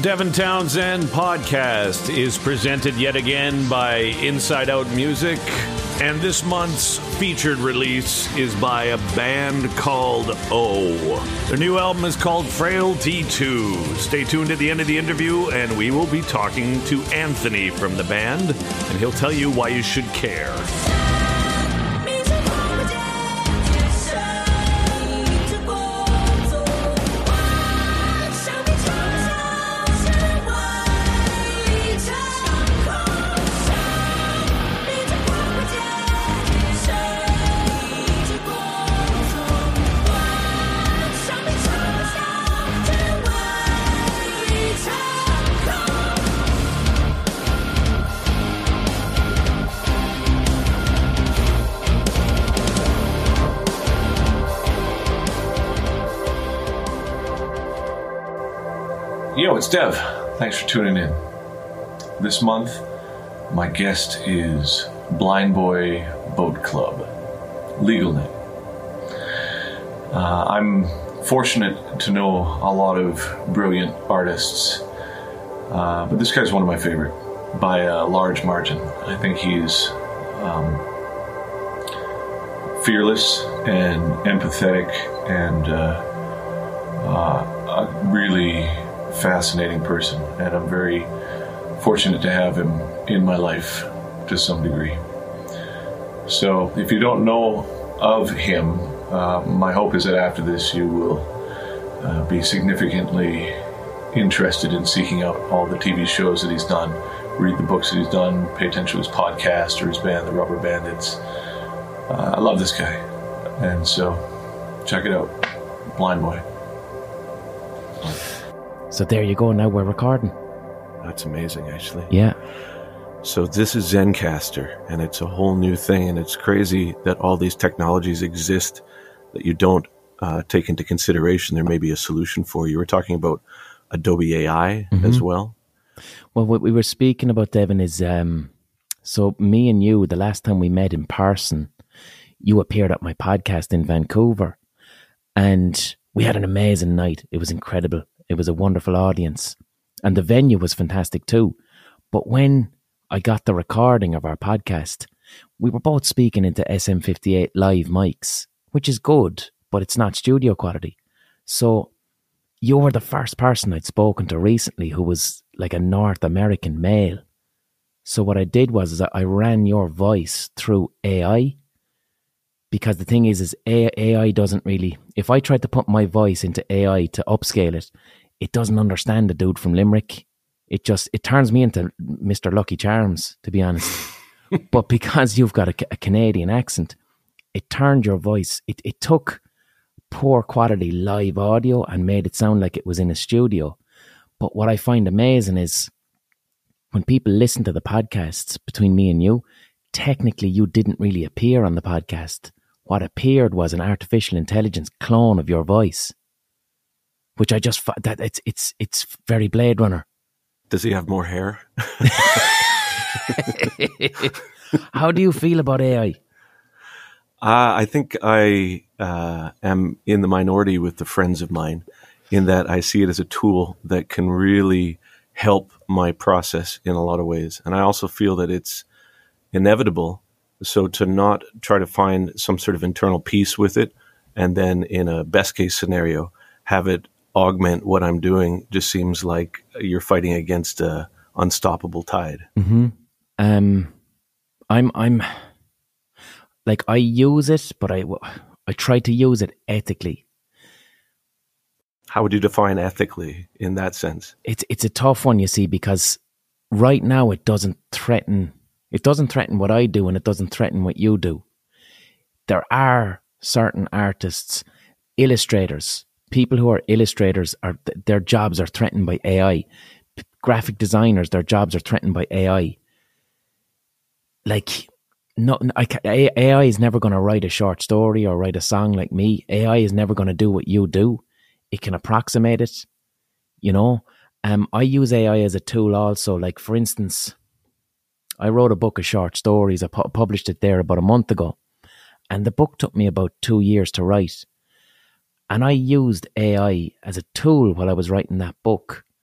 Devin Townsend podcast is presented yet again by Inside Out Music, and this month's featured release is by a band called O. Their new album is called Frailty 2. Stay tuned at the end of the interview, and we will be talking to Anthony from the band, and he'll tell you why you should care. Yo, it's Dev. Thanks for tuning in. This month, my guest is Blind Boy Boat Club, legal name. I'm fortunate to know a lot of brilliant artists, but this guy's one of my favorite by a large margin. I think he's fearless and empathetic and a really fascinating person, and I'm very fortunate to have him in my life to some degree. So if you don't know of him, my hope is that after this you will be significantly interested in seeking out all the TV shows that he's done, read the books that he's done, pay attention to his podcast or his band, the Rubber Bandits. I love this guy, and so check it out, Blind Boy. So there you go, now we're recording. That's amazing, actually. Yeah. So this is Zencastr, and it's a whole new thing, and it's crazy that all these technologies exist that you don't take into consideration. There may be a solution for. You were talking about Adobe AI as well. Well, what we were speaking about, Devin, is so me and you, the last time we met in person, you appeared at my podcast in Vancouver, and we had an amazing night. It was incredible. It was a wonderful audience, and the venue was fantastic too. But when I got the recording of our podcast, we were both speaking into SM58 live mics, which is good, but it's not studio quality. So you were the first person I'd spoken to recently who was like a North American male. So what I did was I ran your voice through AI, because the thing is AI doesn't really, if I tried to put my voice into AI to upscale it, it doesn't understand the dude from Limerick. It turns me into Mr. Lucky Charms, to be honest. But because you've got a Canadian accent, it turned your voice, it took poor quality live audio and made it sound like it was in a studio. But what I find amazing is when people listen to the podcasts between me and you, technically you didn't really appear on the podcast. What appeared was an artificial intelligence clone of your voice, which I just that it's very Blade Runner. Does he have more hair? How do you feel about AI? I think I am in the minority with the friends of mine, in that I see it as a tool that can really help my process in a lot of ways. And I also feel that it's inevitable. So to not try to find some sort of internal peace with it, and then in a best case scenario, have it augment what I'm doing, just seems like you're fighting against a unstoppable tide. Mm-hmm. I'm like, I use it, but I try to use it ethically. How would you define ethically in that sense? It's a tough one, you see, because right now it doesn't threaten what I do, and it doesn't threaten what you do. There are certain artists, illustrators, people who are illustrators, their jobs are threatened by AI. Graphic designers, their jobs are threatened by AI. Like, AI is never going to write a short story or write a song like me. AI is never going to do what you do. It can approximate it, you know. I use AI as a tool also. Like, for instance, I wrote a book of short stories. I published it there about a month ago. And the book took me about 2 years to write. And I used AI as a tool while I was writing that book,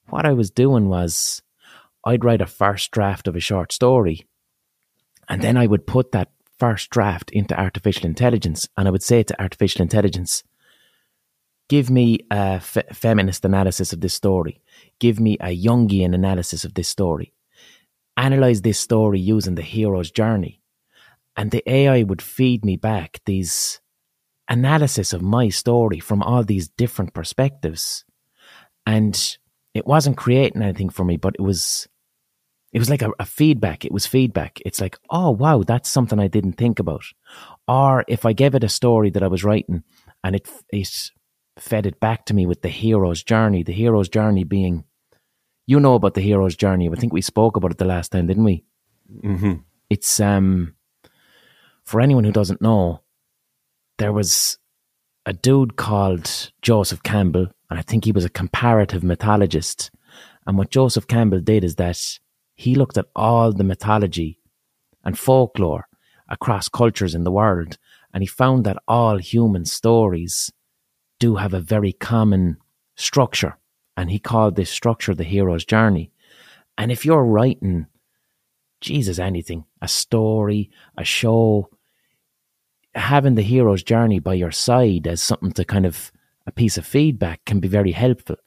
what I was doing was I'd write a first draft of a short story, and then I would put that first draft into artificial intelligence, and I would say to artificial intelligence, give me a feminist analysis of this story. Give me a Jungian analysis of this story. Analyze this story using the hero's journey. And the AI would feed me back these analysis of my story from all these different perspectives. And it wasn't creating anything for me, but it was like a feedback. It was feedback. It's like, oh, wow, that's something I didn't think about. Or if I gave it a story that I was writing and it fed it back to me with the hero's journey being, you know about the hero's journey. I think we spoke about it the last time, didn't we? Mm-hmm. It's, for anyone who doesn't know, there was a dude called Joseph Campbell, and I think he was a comparative mythologist. And what Joseph Campbell did is that he looked at all the mythology and folklore across cultures in the world, and he found that all human stories do have a very common structure, and he called this structure the hero's journey. And if you're writing, Jesus, anything, a story, a show, having the hero's journey by your side as something to kind of a piece of feedback can be very helpful.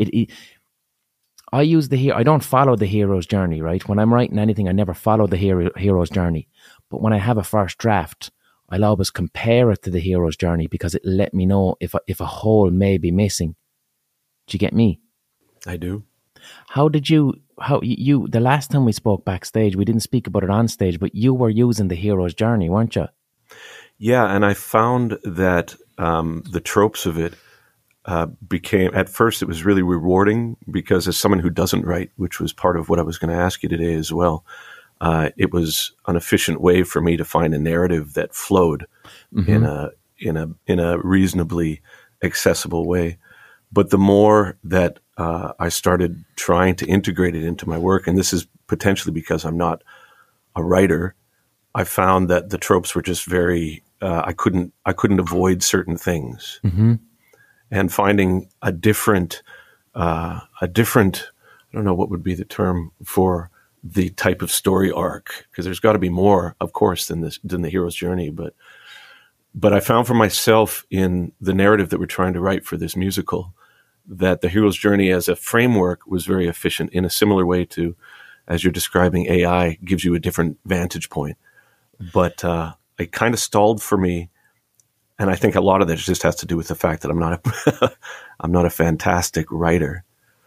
I use I don't follow the hero's journey, right? When I'm writing anything, I never follow the hero's journey. But when I have a first draft, I'll always compare it to the hero's journey because it'll let me know if a hole may be missing. Do you get me? I do. The last time we spoke backstage, we didn't speak about it on stage, but you were using the hero's journey, weren't you? Yeah, and I found that the tropes of it became, at first it was really rewarding because as someone who doesn't write, which was part of what I was going to ask you today as well, it was an efficient way for me to find a narrative that flowed in a reasonably accessible way. But the more that I started trying to integrate it into my work, and this is potentially because I'm not a writer, I found that the tropes were just very I couldn't avoid certain things, and finding a different I don't know what would be the term for the type of story arc, because there's got to be more, of course, than the hero's journey. But I found for myself in the narrative that we're trying to write for this musical that the hero's journey as a framework was very efficient in a similar way to, as you're describing, AI gives you a different vantage point. But it kind of stalled for me, and I think a lot of that just has to do with the fact that I'm not a fantastic writer.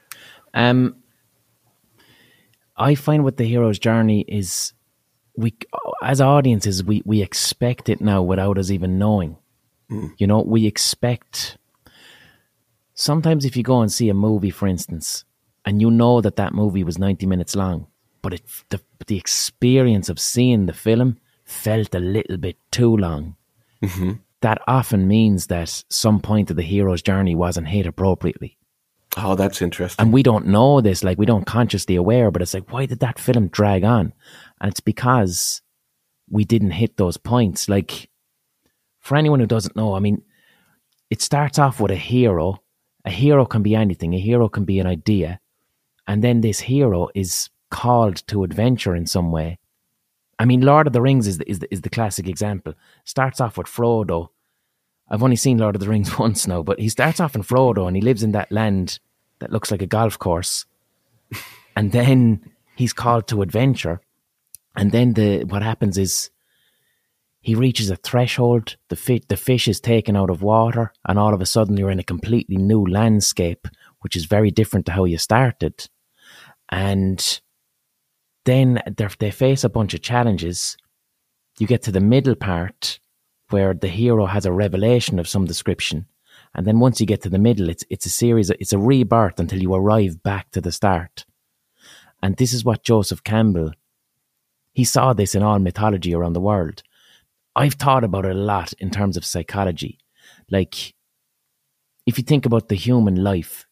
I find with the hero's journey is we, as audiences, we expect it now without us even knowing. You know, we expect. Sometimes if you go and see a movie, for instance, and you know that movie was 90 minutes long, but the experience of seeing the film felt a little bit too long. That often means that some point of the hero's journey wasn't hit appropriately. Oh, that's interesting. And we don't know this, like we don't consciously aware, but it's like, why did that film drag on? And it's because we didn't hit those points. Like, for anyone who doesn't know, I mean, it starts off with a hero. A hero can be anything. A hero can be an idea. And then this hero is called to adventure in some way. I mean, Lord of the Rings is the classic example. Starts off with Frodo. I've only seen Lord of the Rings once now, but he starts off in Frodo and he lives in that land that looks like a golf course. And then he's called to adventure. And then what happens is he reaches a threshold, the fish is taken out of water, and all of a sudden you're in a completely new landscape, which is very different to how you started. And then they face a bunch of challenges. You get to the middle part where the hero has a revelation of some description. And then once you get to the middle, it's a rebirth until you arrive back to the start. And this is what Joseph Campbell, he saw this in all mythology around the world. I've thought about it a lot in terms of psychology. Like, if you think about the human life,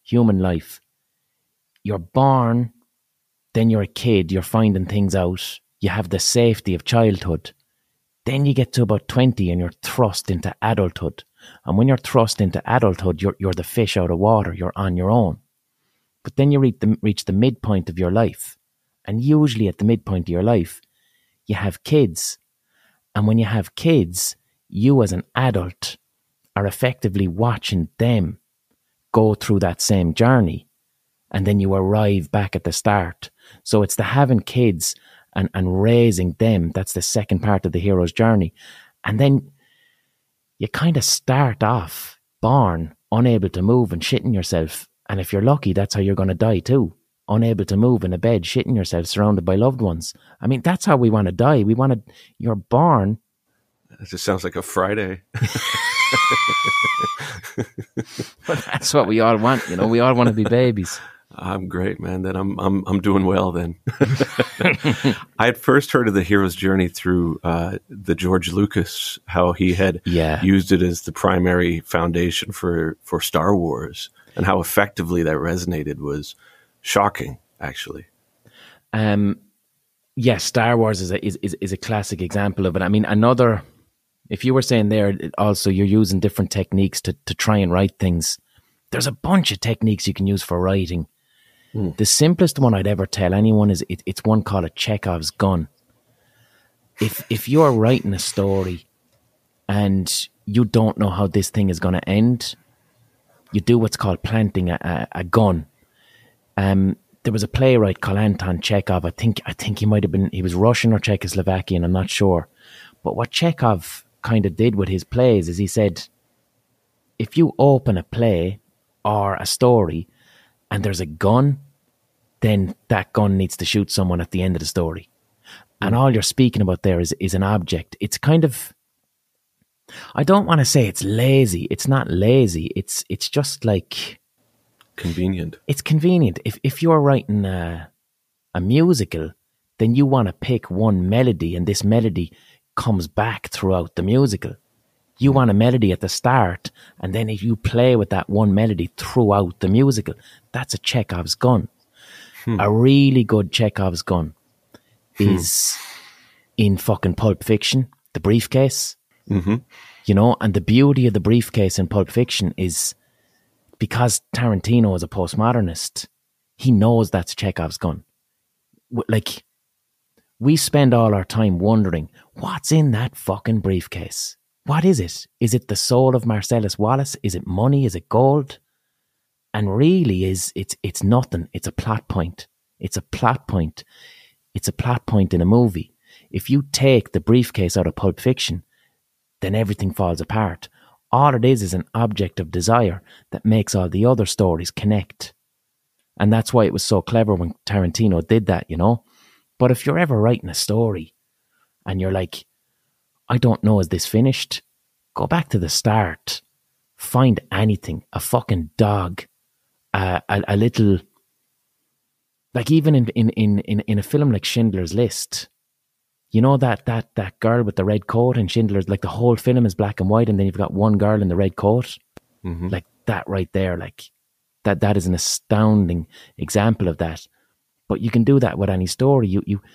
you're born, then you're a kid, you're finding things out, you have the safety of childhood. Then you get to about 20 and you're thrust into adulthood. And when you're thrust into adulthood, you're the fish out of water, you're on your own. But then you reach the midpoint of your life. And usually at the midpoint of your life, you have kids. And when you have kids, you as an adult are effectively watching them go through that same journey. And then you arrive back at the start. So it's the having kids and raising them. That's the second part of the hero's journey. And then you kind of start off born, unable to move and shitting yourself. And if you're lucky, that's how you're going to die too. Unable to move in a bed, shitting yourself, surrounded by loved ones. I mean, that's how we want to die. You're born. It just sounds like a Friday. But that's what we all want. We all want to be babies. I'm great, man. Then I'm doing well. Then I had first heard of the hero's journey through the George Lucas, how he had used it as the primary foundation for Star Wars, and how effectively that resonated was shocking, actually. Yes, Star Wars is a classic example of it. I mean, if you were saying there, also you're using different techniques to try and write things. There's a bunch of techniques you can use for writing. The simplest one I'd ever tell anyone is it's one called a Chekhov's gun. If you're writing a story and you don't know how this thing is going to end, you do what's called planting a gun. There was a playwright called Anton Chekhov. I think he was Russian or Czechoslovakian, I'm not sure. But what Chekhov kind of did with his plays is he said, if you open a play or a story and there's a gun, then that gun needs to shoot someone at the end of the story. And all you're speaking about there is an object. It's kind of, I don't want to say it's lazy. It's not lazy. It's just like convenient. It's convenient. If you're writing a musical, then you want to pick one melody, and this melody comes back throughout the musical. You want a melody at the start, and then if you play with that one melody throughout the musical, that's a Chekhov's gun. A really good Chekhov's gun is in fucking Pulp Fiction, the briefcase. Mm-hmm. And the beauty of the briefcase in Pulp Fiction is because Tarantino is a postmodernist, he knows that's Chekhov's gun. Like, we spend all our time wondering, what's in that fucking briefcase? What is it? Is it the soul of Marcellus Wallace? Is it money? Is it gold? And really, it's nothing. It's a plot point. It's a plot point. It's a plot point in a movie. If you take the briefcase out of Pulp Fiction, then everything falls apart. All it is an object of desire that makes all the other stories connect. And that's why it was so clever when Tarantino did that, But if you're ever writing a story and you're like, I don't know, is this finished? Go back to the start. Find anything. A fucking dog. A little... Like even in a film like Schindler's List, that girl with the red coat in Schindler's, like the whole film is black and white and then you've got one girl in the red coat. Mm-hmm. Like that right there, like that is an astounding example of that. But you can do that with any story.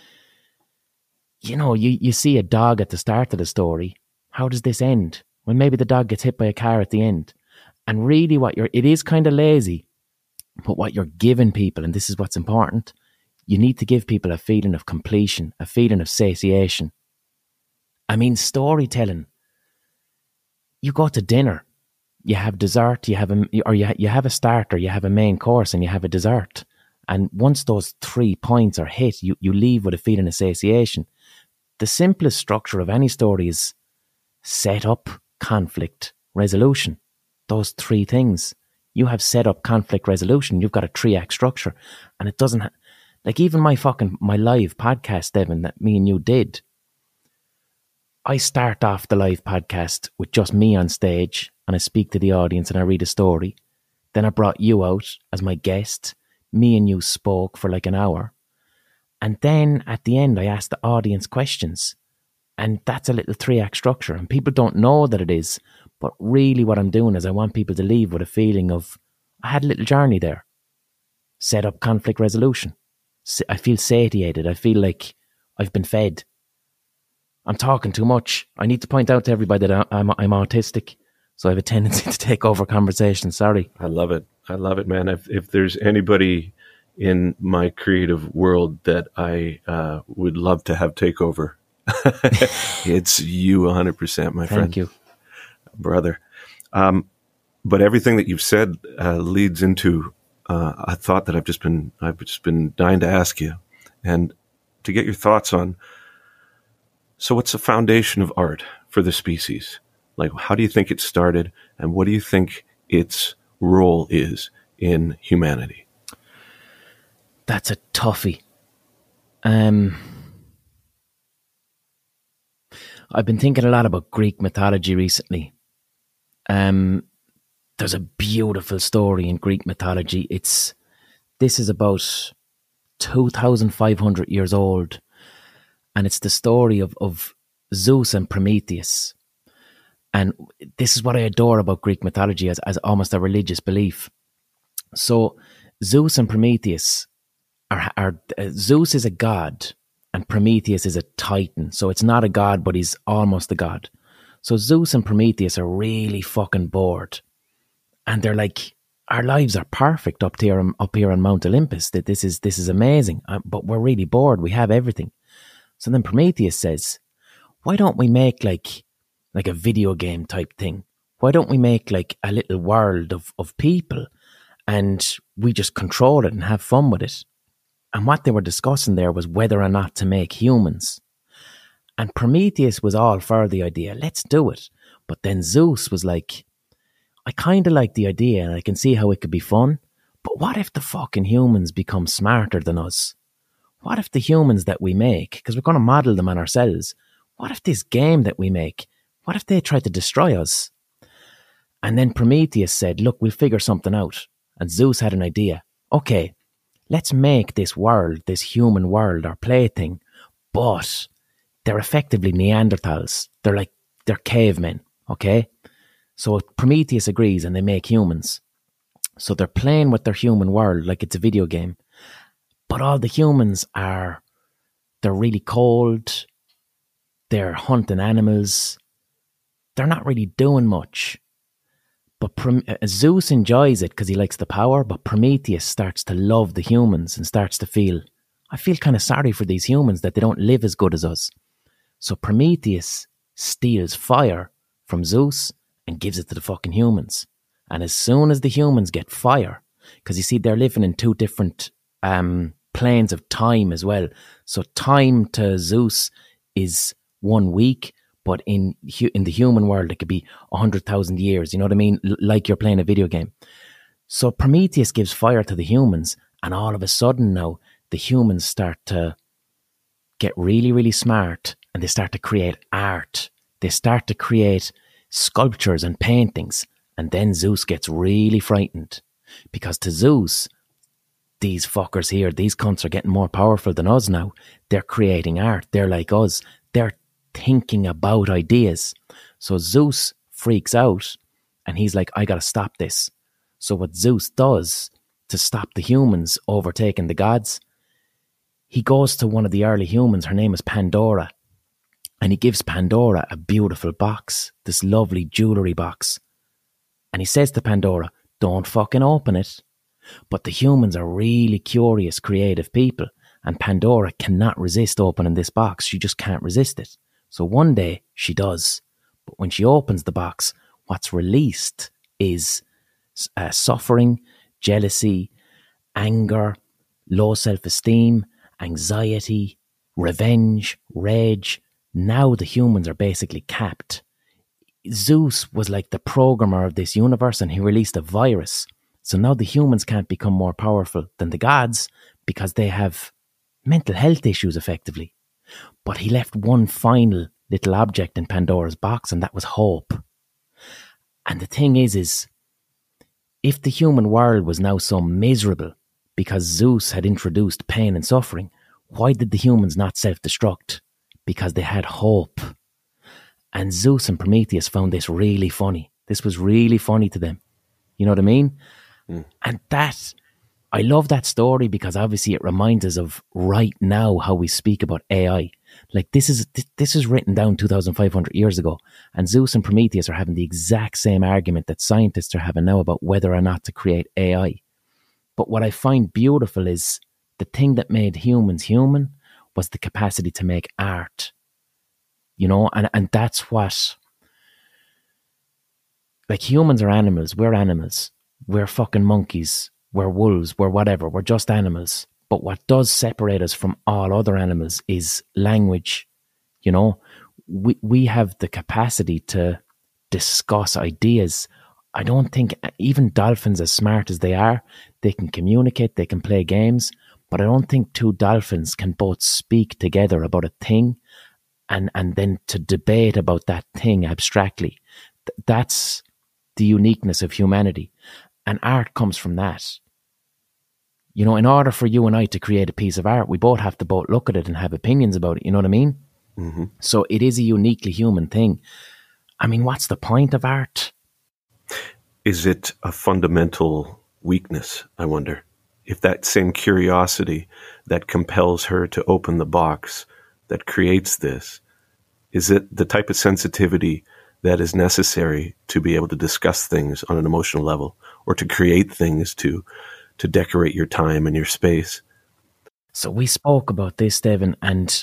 You see a dog at the start of the story. How does this end? Well, maybe the dog gets hit by a car at the end. And really it is kind of lazy, but what you're giving people, and this is what's important, you need to give people a feeling of completion, a feeling of satiation. I mean, storytelling. You go to dinner, you have dessert, you have a starter, you have a main course, and you have a dessert. And once those 3 points are hit, you leave with a feeling of satiation. The simplest structure of any story is set up, conflict, resolution. Those 3 things. You have set up, conflict, resolution. You've got a 3-act structure. And it doesn't... like even my live podcast, Devin, that me and you did. I start off the live podcast with just me on stage and I speak to the audience and I read a story. Then I brought you out as my guest. Me and you spoke for like an hour. And then at the end, I asked the audience questions. And that's a little 3-act structure. And people don't know that it is. But really what I'm doing is I want people to leave with a feeling of, I had a little journey there. Set up, conflict, resolution. I feel satiated. I feel like I've been fed. I'm talking too much. I need to point out to everybody that I'm autistic. So I have a tendency to take over conversations. Sorry. I love it. I love it, man. If there's anybody in my creative world that I would love to have take over, it's you 100%, my friend. Thank you. Brother. But everything that you've said leads into a thought that I've just been dying to ask you, and to get your thoughts on. So, what's the foundation of art for the species? Like, how do you think it started, and what do you think its role is in humanity? That's a toughie. I've been thinking a lot about Greek mythology recently. There's a beautiful story in Greek mythology. This is about 2,500 years old, and it's the story of Zeus and Prometheus. And this is what I adore about Greek mythology as almost a religious belief. So Zeus and Prometheus Zeus is a god and Prometheus is a titan. So it's not a god, but he's almost a god. So Zeus and Prometheus are really fucking bored. And they're like, our lives are perfect up here on Mount Olympus. That this is amazing, but we're really bored. We have everything. So then Prometheus says, why don't we make like a video game type thing? Why don't we make like a little world of people and we just control it and have fun with it? And what they were discussing there was whether or not to make humans. And Prometheus was all for the idea. Let's do it. But then Zeus was like, I kind of like the idea and I can see how it could be fun. But what if the fucking humans become smarter than us? What if the humans that we make, because we're going to model them on ourselves, what if this game that we make, what if they try to destroy us? And then Prometheus said, look, we'll figure something out. And Zeus had an idea. Okay, let's make this world, this human world, our plaything, but they're effectively Neanderthals. They're cavemen, okay? So Prometheus agrees and they make humans. So they're playing with their human world like it's a video game. But all the humans they're really cold. They're hunting animals. They're not really doing much. But Zeus enjoys it because he likes the power, but Prometheus starts to love the humans and starts to feel, I feel kind of sorry for these humans that they don't live as good as us. So Prometheus steals fire from Zeus and gives it to the fucking humans. And as soon as the humans get fire, because you see they're living in two different planes of time as well. So time to Zeus is 1 week, but in the human world, it could be 100,000 years. You know what I mean? Like you're playing a video game. So Prometheus gives fire to the humans, and all of a sudden now, the humans start to get really, really smart, and they start to create art. They start to create sculptures and paintings, and then Zeus gets really frightened. Because to Zeus, these fuckers here, these cunts are getting more powerful than us now. They're creating art. They're like us. They're thinking about ideas. So Zeus freaks out and he's like, I gotta stop this. So what Zeus does to stop the humans overtaking the gods, he goes to one of the early humans, her name is Pandora, and he gives Pandora a beautiful box, this lovely jewellery box. And he says to Pandora, don't fucking open it. But the humans are really curious, creative people, and Pandora cannot resist opening this box. She just can't resist it. So one day she does. But when she opens the box, what's released is suffering, jealousy, anger, low self-esteem, anxiety, revenge, rage. Now the humans are basically capped. Zeus was like the programmer of this universe and he released a virus. So now the humans can't become more powerful than the gods because they have mental health issues effectively. But he left one final little object in Pandora's box, and that was hope. And the thing is if the human world was now so miserable because Zeus had introduced pain and suffering, why did the humans not self-destruct? Because they had hope. And Zeus and Prometheus found this really funny. This was really funny to them. You know what I mean? And I love that story because obviously it reminds us of right now how we speak about AI. Like this is written down 2,500 years ago, and Zeus and Prometheus are having the exact same argument that scientists are having now about whether or not to create AI. But what I find beautiful is the thing that made humans human was the capacity to make art. You know, and that's what, like, humans are animals. We're animals. We're fucking monkeys. We're wolves. We're whatever. We're just animals. But what does separate us from all other animals is language. You know, we have the capacity to discuss ideas. I don't think even dolphins, as smart as they are, they can communicate, they can play games, but I don't think two dolphins can both speak together about a thing and then to debate about that thing abstractly. That's the uniqueness of humanity. And art comes from that. You know, in order for you and I to create a piece of art, we both have to both look at it and have opinions about it. You know what I mean? Mm-hmm. So it is a uniquely human thing. I mean, what's the point of art? Is it a fundamental weakness, I wonder? If that same curiosity that compels her to open the box that creates this, is it the type of sensitivity that is necessary to be able to discuss things on an emotional level, or to create things to decorate your time and your space? So we spoke about this, Devin, and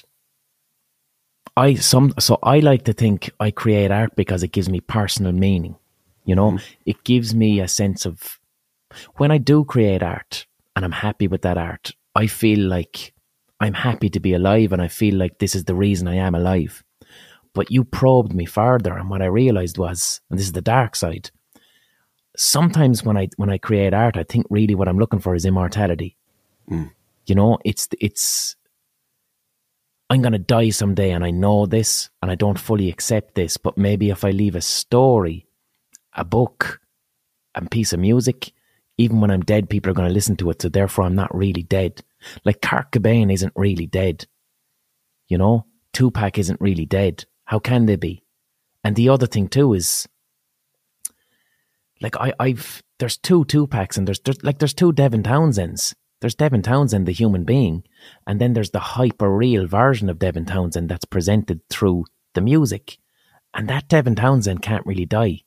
I like to think I create art because it gives me personal meaning. You know, It gives me a sense of, when I do create art and I'm happy with that art, I feel like I'm happy to be alive, and I feel like this is the reason I am alive. But you probed me further, and what I realized was, and this is the dark side, sometimes when I create art, I think really what I'm looking for is immortality. You know, it's I'm going to die someday, and I know this, and I don't fully accept this, but maybe if I leave a story, a book, a piece of music, even when I'm dead, people are going to listen to it, so therefore I'm not really dead. Like Kurt Cobain isn't really dead. You know, Tupac isn't really dead. How can they be? And the other thing too is, like, there's two Tupacs, and there's two Devin Townsends. There's Devin Townsend, the human being, and then there's the hyper-real version of Devin Townsend that's presented through the music. And that Devin Townsend can't really die.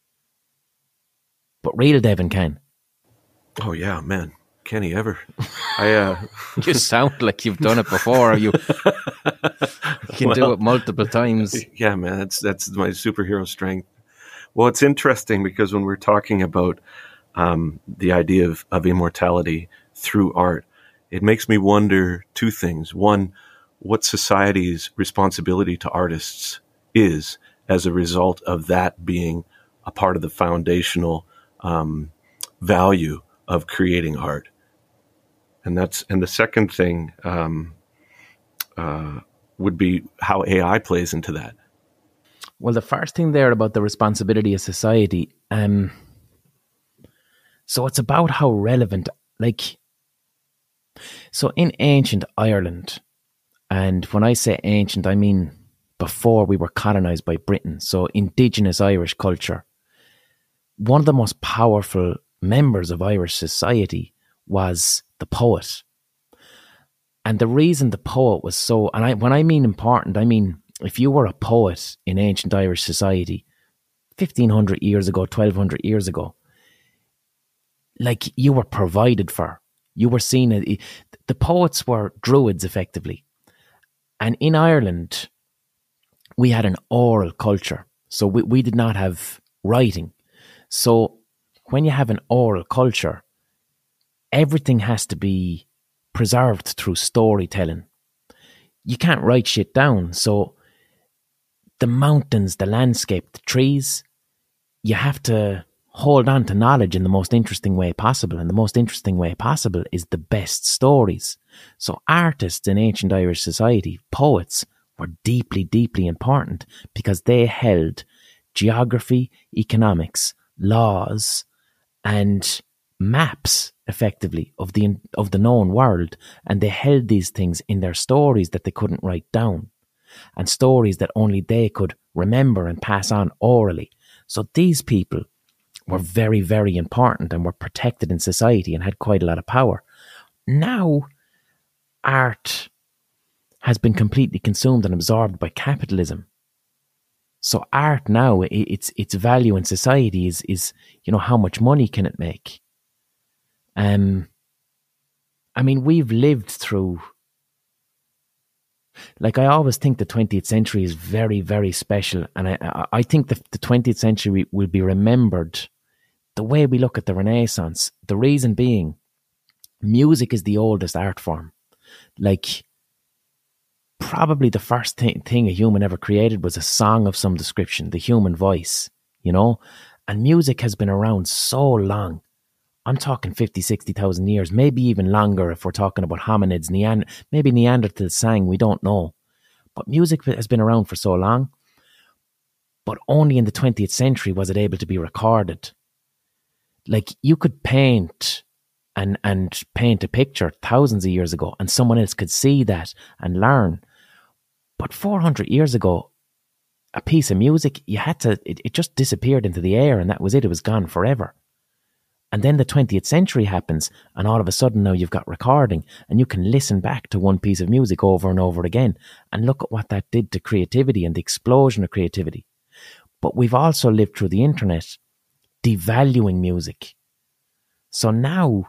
But real Devin can. Oh yeah, man. Can he ever? You sound like you've done it before. You can do it multiple times. Yeah, man. That's my superhero strength. Well, it's interesting because when we're talking about the idea of immortality through art, it makes me wonder two things. One, what society's responsibility to artists is as a result of that being a part of the foundational value of creating art. And the second thing would be how AI plays into that. Well, the first thing there about the responsibility of society, so it's about how relevant, like, so in ancient Ireland, and when I say ancient, I mean before we were colonized by Britain, so indigenous Irish culture, one of the most powerful members of Irish society was the poet. And the reason the poet was so, and when I mean important, I mean if you were a poet in ancient Irish society 1,500 years ago, 1,200 years ago, like, you were provided for. You were seen, the poets were druids effectively. And in Ireland, we had an oral culture. So we did not have writing. So when you have an oral culture, everything has to be preserved through storytelling. You can't write shit down. So the mountains, the landscape, the trees, you have to hold on to knowledge in the most interesting way possible. And the most interesting way possible is the best stories. So artists in ancient Irish society, poets, were deeply, deeply important because they held geography, economics, laws, and maps effectively of the known world, and they held these things in their stories that they couldn't write down, and stories that only they could remember and pass on orally. So these people were very, very important and were protected in society and had quite a lot of power. Now, art has been completely consumed and absorbed by capitalism. So art now, its value in society is how much money can it make? I mean, we've lived through, like, I always think the 20th century is very, very special. And I think the 20th century will be remembered the way we look at the Renaissance. The reason being, music is the oldest art form. Like, probably the first thing a human ever created was a song of some description, the human voice, and music has been around so long. I'm talking 50, 60,000 years, maybe even longer if we're talking about hominids, maybe Neanderthals sang, we don't know. But music has been around for so long, but only in the 20th century was it able to be recorded. Like, you could paint and paint a picture thousands of years ago, and someone else could see that and learn. But 400 years ago, a piece of music, it just disappeared into the air, and that was it. It was gone forever. And then the 20th century happens, and all of a sudden now you've got recording, and you can listen back to one piece of music over and over again, and look at what that did to creativity and the explosion of creativity. But we've also lived through the internet, devaluing music. So now,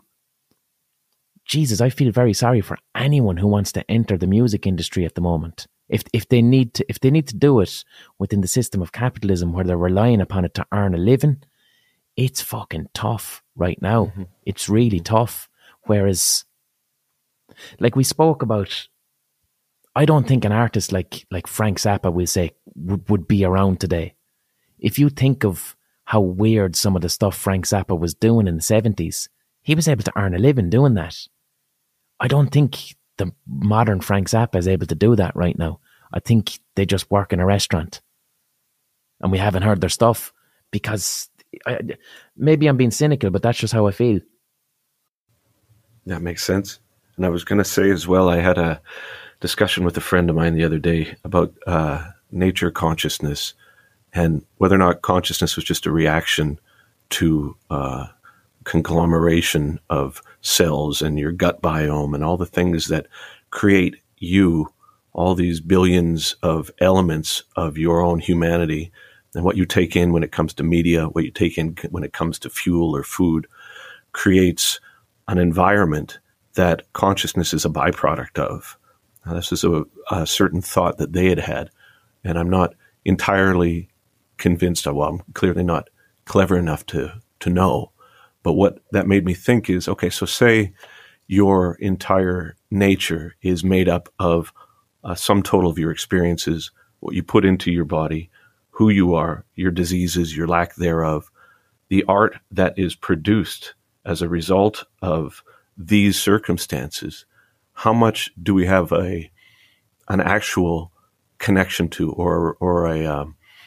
Jesus, I feel very sorry for anyone who wants to enter the music industry at the moment. If they need to do it within the system of capitalism where they're relying upon it to earn a living, it's fucking tough right now. Mm-hmm. It's really tough. Whereas, like we spoke about, I don't think an artist like Frank Zappa, we'll say, would be around today. If you think of how weird some of the stuff Frank Zappa was doing in the 70s, he was able to earn a living doing that. I don't think the modern Frank Zappa is able to do that right now. I think they just work in a restaurant and we haven't heard their stuff because maybe I'm being cynical, but that's just how I feel. That makes sense. And I was going to say as well, I had a discussion with a friend of mine the other day about nature consciousness and whether or not consciousness was just a reaction to conglomeration of cells and your gut biome and all the things that create you, all these billions of elements of your own humanity, and what you take in when it comes to media, what you take in when it comes to fuel or food, creates an environment that consciousness is a byproduct of. Now, this is a certain thought that they had, and I'm not entirely convinced of, well, I'm clearly not clever enough to know. But what that made me think is, okay, so say your entire nature is made up of a sum total of your experiences, what you put into your body, who you are, your diseases, your lack thereof, the art that is produced as a result of these circumstances. How much do we have an actual connection to, or a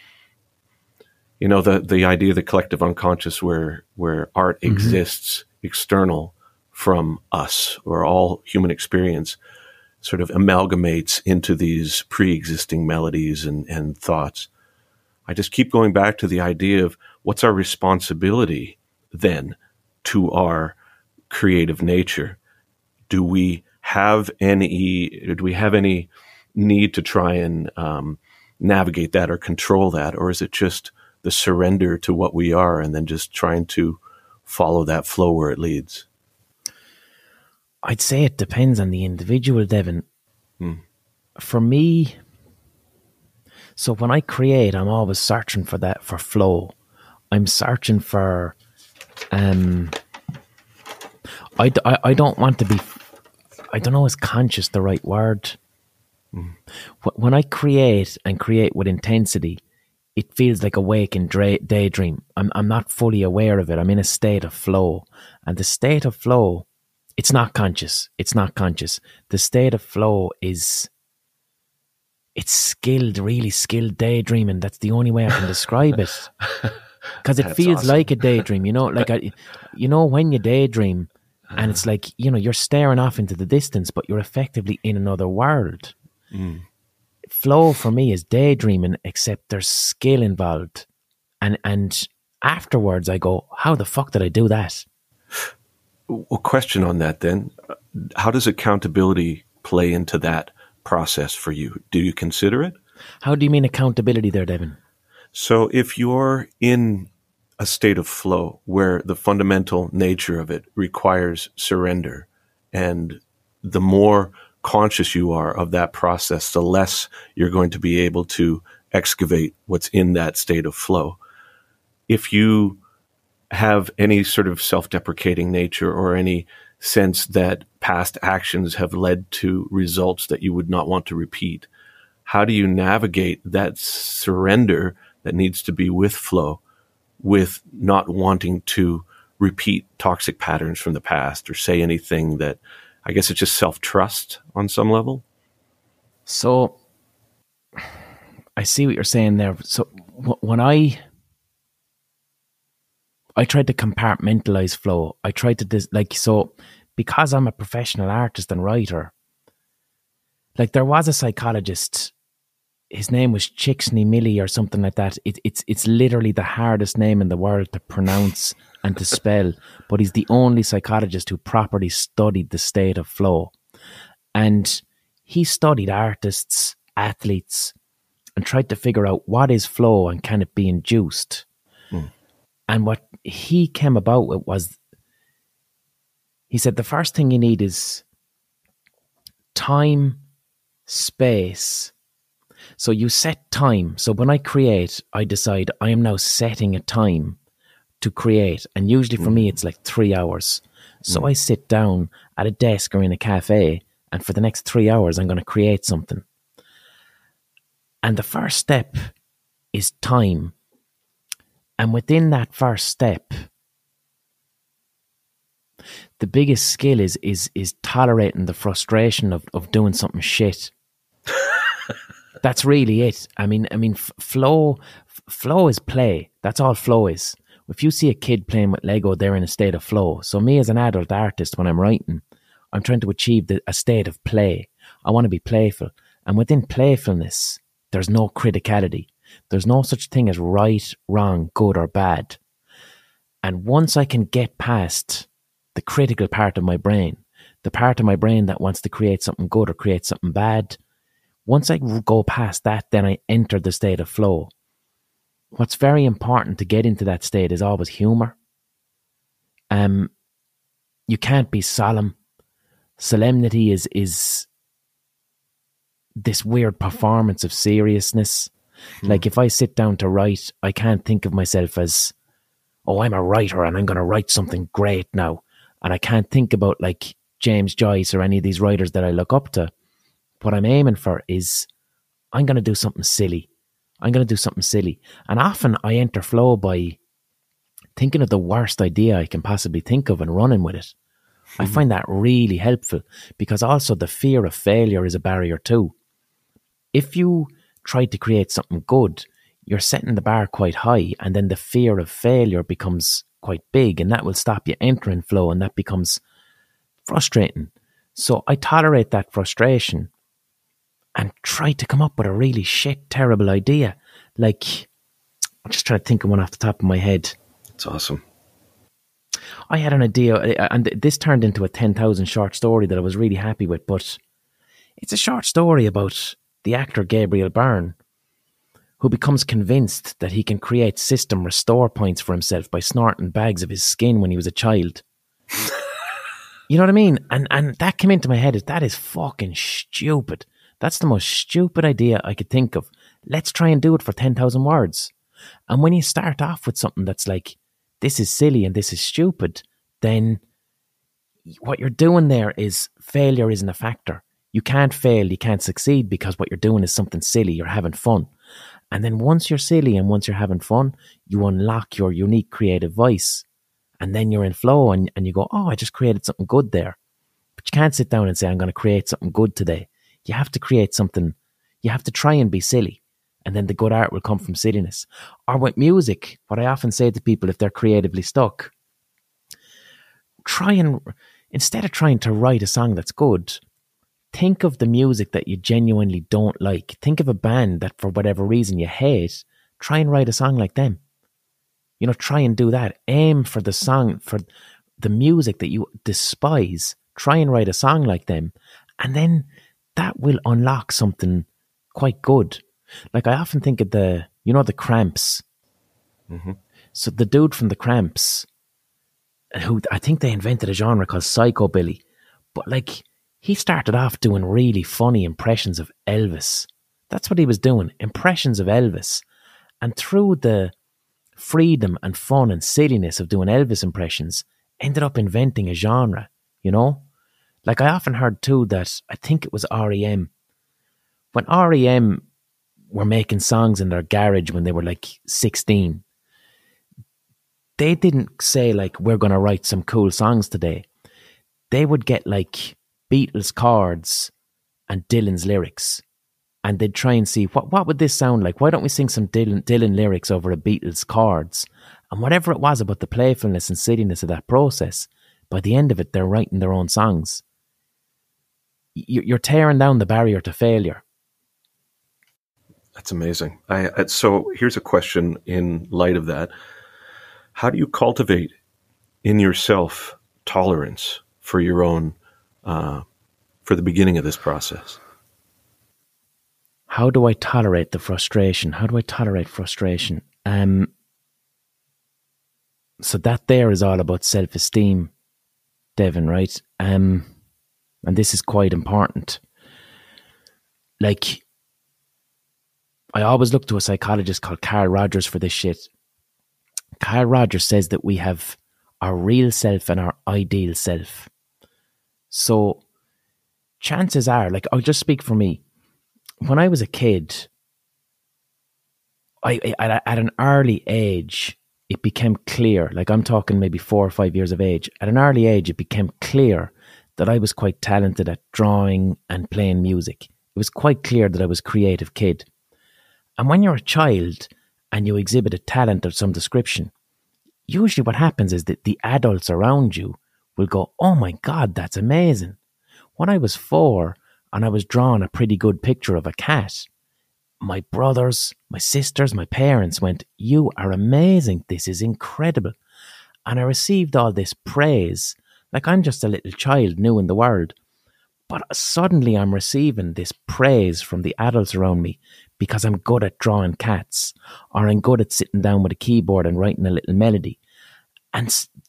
the idea of the collective unconscious where art mm-hmm. exists external from us, or all human experience sort of amalgamates into these pre-existing melodies and thoughts. I just keep going back to the idea of what's our responsibility then to our creative nature. Do we have any need to try and navigate that or control that, or is it just the surrender to what we are and then just trying to follow that flow where it leads? I'd say it depends on the individual, Devin. For me, so when I create, I'm always searching for flow. I'm searching for, I don't want to be, I don't know, is conscious the right word? When I create with intensity, it feels like a waking daydream. I'm not fully aware of it. I'm in a state of flow. And the state of flow, it's not conscious. It's not conscious. The state of flow it's skilled, really skilled daydreaming. That's the only way I can describe it. Because it feels awesome. Like a daydream, like when you daydream and it's like, you're staring off into the distance, but you're effectively in another world. Flow for me is daydreaming, except there's skill involved. And afterwards I go, how the fuck did I do that? Well, question on that then. How does accountability play into that process for you. Do you consider it? How do you mean accountability there, Devin? So if you're in a state of flow where the fundamental nature of it requires surrender, and the more conscious you are of that process, the less you're going to be able to excavate what's in that state of flow. If you have any sort of self-deprecating nature or any sense that past actions have led to results that you would not want to repeat, how do you navigate that surrender that needs to be with flow, with not wanting to repeat toxic patterns from the past or say anything that, I guess it's just self-trust on some level? So I see what you're saying there. So when I tried to compartmentalize flow, I tried to because I'm a professional artist and writer, like there was a psychologist, his name was Csikszentmihalyi or something like that. It's literally the hardest name in the world to pronounce and to spell, but he's the only psychologist who properly studied the state of flow. And he studied artists, athletes, and tried to figure out what is flow and can it be induced. And what he came about with was, he said the first thing you need is time, space. So you set time. So when I create, I decide I am now setting a time to create. And usually for me, it's like 3 hours. So I sit down at a desk or in a cafe, and for the next 3 hours, I'm going to create something. And the first step is time. And within that first step, the biggest skill is tolerating the frustration of doing something shit. That's really it. I mean, flow is play. That's all flow is. If you see a kid playing with Lego, they're in a state of flow. So me as an adult artist, when I'm writing, I'm trying to achieve a state of play. I want to be playful. And within playfulness, there's no criticality. There's no such thing as right, wrong, good or bad. And once I can get past the critical part of my brain, the part of my brain that wants to create something good or create something bad, once I go past that, then I enter the state of flow. What's very important to get into that state is always humor. You can't be solemn. Solemnity is this weird performance of seriousness. Like if I sit down to write, I can't think of myself as, oh, I'm a writer and I'm going to write something great now. And I can't think about like James Joyce or any of these writers that I look up to. What I'm aiming for is I'm going to do something silly. I'm going to do something silly. And often I enter flow by thinking of the worst idea I can possibly think of and running with it. I find that really helpful, because also the fear of failure is a barrier too. If you try to create something good, you're setting the bar quite high, and then the fear of failure becomes quite big, and that will stop you entering flow, and that becomes frustrating. So I tolerate that frustration and try to come up with a really shit, terrible idea. Like, I'm just trying to think of one off the top of my head. It's awesome. I had an idea, and this turned into a 10,000 short story that I was really happy with, but it's a short story about the actor Gabriel Byrne, who becomes convinced that he can create system restore points for himself by snorting bags of his skin when he was a child. You know what I mean? And that came into my head, that is fucking stupid. That's the most stupid idea I could think of. Let's try and do it for 10,000 words. And when you start off with something that's like, this is silly and this is stupid, then what you're doing there is failure isn't a factor. You can't fail, you can't succeed, because what you're doing is something silly, you're having fun. And then once you're silly and once you're having fun, you unlock your unique creative voice. And then you're in flow and you go, oh, I just created something good there. But you can't sit down and say, I'm going to create something good today. You have to create something, you have to try and be silly. And then the good art will come from silliness. Or with music, what I often say to people if they're creatively stuck, instead of trying to write a song that's good, think of the music that you genuinely don't like. Think of a band that for whatever reason you hate. Try and write a song like them. You know, try and do that. Aim for the song, for the music that you despise. Try and write a song like them. And then that will unlock something quite good. Like, I often think of the Cramps. Mm-hmm. So the dude from the Cramps, who I think they invented a genre called psychobilly, but like, he started off doing really funny impressions of Elvis. That's what he was doing, impressions of Elvis. And through the freedom and fun and silliness of doing Elvis impressions, ended up inventing a genre, you know? Like, I often heard too that, I think it was R.E.M. When R.E.M. were making songs in their garage when they were like 16, they didn't say like, we're going to write some cool songs today. They would get like Beatles chords and Dylan's lyrics, and they'd try and see what would this sound like? Why don't we sing some Dylan lyrics over a Beatles chords? And whatever it was about the playfulness and silliness of that process, by the end of it, they're writing their own songs. You're tearing down the barrier to failure. That's amazing. So here's a question in light of that. How do you cultivate in yourself tolerance for your own, for the beginning of this process? How do I tolerate the frustration? How do I tolerate frustration? So that there is all about self-esteem, Devin, right? And this is quite important. Like, I always look to a psychologist called Carl Rogers for this shit. Carl Rogers says that we have our real self and our ideal self. So chances are, like, I'll just speak for me. When I was a kid, at an early age, it became clear, like I'm talking maybe 4 or 5 years of age, at an early age, it became clear that I was quite talented at drawing and playing music. It was quite clear that I was a creative kid. And when you're a child and you exhibit a talent of some description, usually what happens is that the adults around you will go, oh my God, that's amazing. When I was 4 and I was drawing a pretty good picture of a cat, my brothers, my sisters, my parents went, you are amazing. This is incredible. And I received all this praise. Like, I'm just a little child new in the world. But suddenly I'm receiving this praise from the adults around me because I'm good at drawing cats, or I'm good at sitting down with a keyboard and writing a little melody. And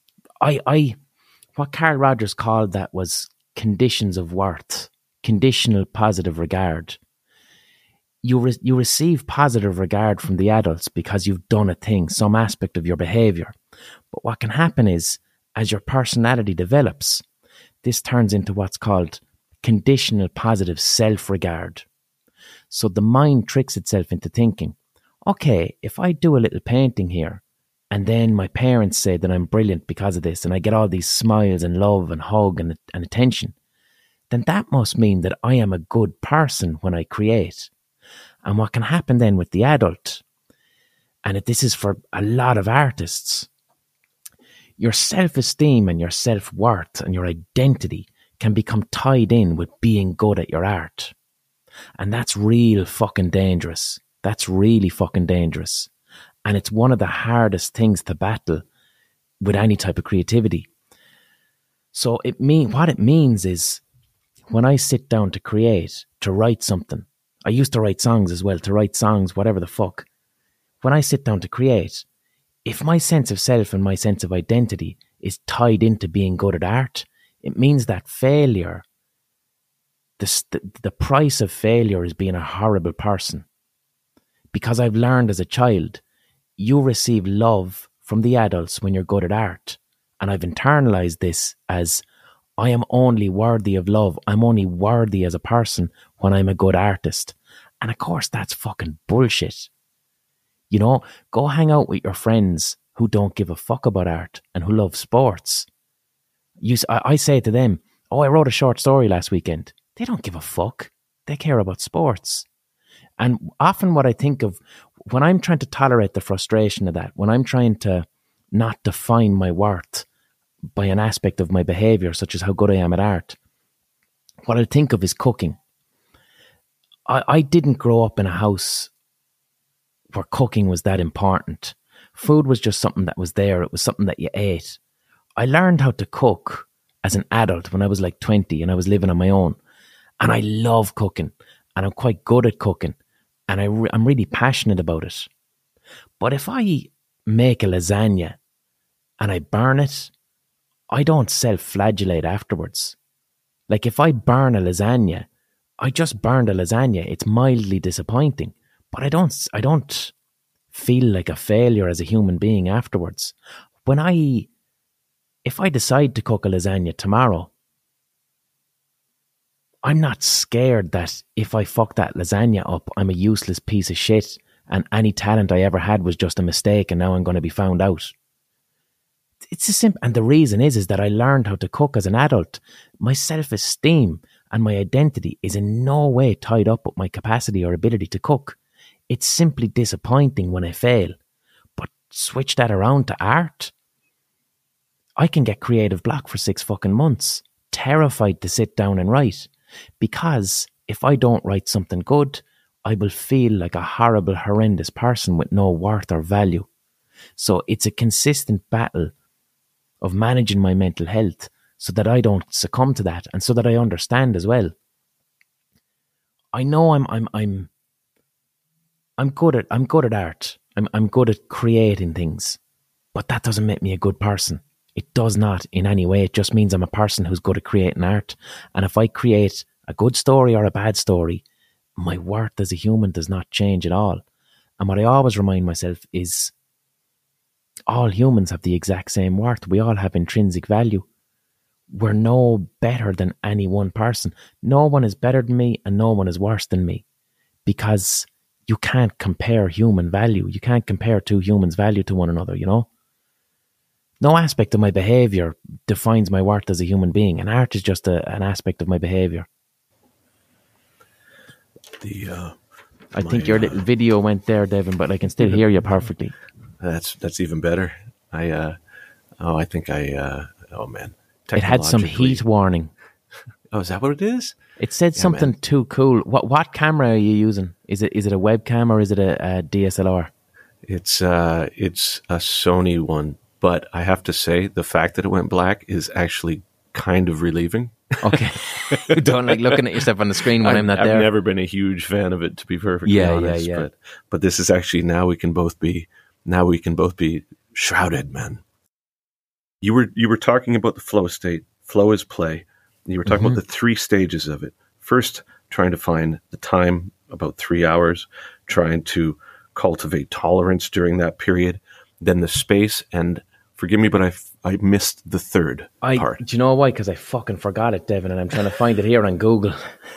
what Carl Rogers called that was conditions of worth, conditional positive regard. You receive positive regard from the adults because you've done a thing, some aspect of your behavior. But what can happen is, as your personality develops, this turns into what's called conditional positive self-regard. So the mind tricks itself into thinking, okay, if I do a little painting here, and then my parents say that I'm brilliant because of this, and I get all these smiles and love and hug and attention, then that must mean that I am a good person when I create. And what can happen then with the adult, and this is for a lot of artists, your self-esteem and your self-worth and your identity can become tied in with being good at your art. And that's real fucking dangerous. That's really fucking dangerous. And it's one of the hardest things to battle with any type of creativity. So what it means is, when I sit down to create, to write something, I used to write songs as well, to write songs, whatever the fuck. When I sit down to create, if my sense of self and my sense of identity is tied into being good at art, it means that failure, the price of failure is being a horrible person. Because I've learned as a child, you receive love from the adults when you're good at art. And I've internalized this as, I am only worthy of love. I'm only worthy as a person when I'm a good artist. And of course, that's fucking bullshit. You know, go hang out with your friends who don't give a fuck about art and who love sports. I say to them, oh, I wrote a short story last weekend. They don't give a fuck. They care about sports. And often what I think of when I'm trying to tolerate the frustration of that, when I'm trying to not define my worth by an aspect of my behavior, such as how good I am at art, what I think of is cooking. I didn't grow up in a house where cooking was that important. Food was just something that was there. It was something that you ate. I learned how to cook as an adult when I was like 20 and I was living on my own. And I love cooking, and I'm quite good at cooking, and I'm really passionate about it. But if I make a lasagna and I burn it, I don't self-flagellate afterwards. Like if I burn a lasagna, I just burned a lasagna. It's mildly disappointing, but I don't feel like a failure as a human being afterwards. If I decide to cook a lasagna tomorrow, I'm not scared that if I fuck that lasagna up, I'm a useless piece of shit and any talent I ever had was just a mistake and now I'm going to be found out. It's a simple, and the reason is that I learned how to cook as an adult. My self-esteem and my identity is in no way tied up with my capacity or ability to cook. It's simply disappointing when I fail. But switch that around to art. I can get creative block for 6 fucking months, terrified to sit down and write. Because if I don't write something good, I will feel like a horrible, horrendous person with no worth or value. So it's a consistent battle of managing my mental health so that I don't succumb to that and so that I understand as well. I know I'm good at art. I'm good at creating things, but that doesn't make me a good person. It does not in any way. It just means I'm a person who's good at creating art. And if I create a good story or a bad story, my worth as a human does not change at all. And what I always remind myself is all humans have the exact same worth. We all have intrinsic value. We're no better than any one person. No one is better than me and no one is worse than me, because you can't compare human value. You can't compare two humans' value to one another, you know? No aspect of my behaviour defines my worth as a human being, and art is just an aspect of my behaviour. I think your little video went there, Devin, but I can still hear you perfectly. That's even better. Oh man. It had some heat warning. Oh, is that what it is? It said something too cool. What camera are you using? Is it a webcam or is it a DSLR? It's a Sony one, but I have to say the fact that it went black is actually kind of relieving. Okay. Don't like looking at yourself on the screen when I'm not there. I've never been a huge fan of it, to be perfectly honest. Yeah. But this is actually now we can both be shrouded, man. You were talking about the flow state. Flow is play. You were talking about the 3 stages of it. First, trying to find the time, about 3 hours, trying to cultivate tolerance during that period. Then the space, and forgive me, but I missed the third part. Do you know why? Because I fucking forgot it, Devin, and I'm trying to find it here on Google.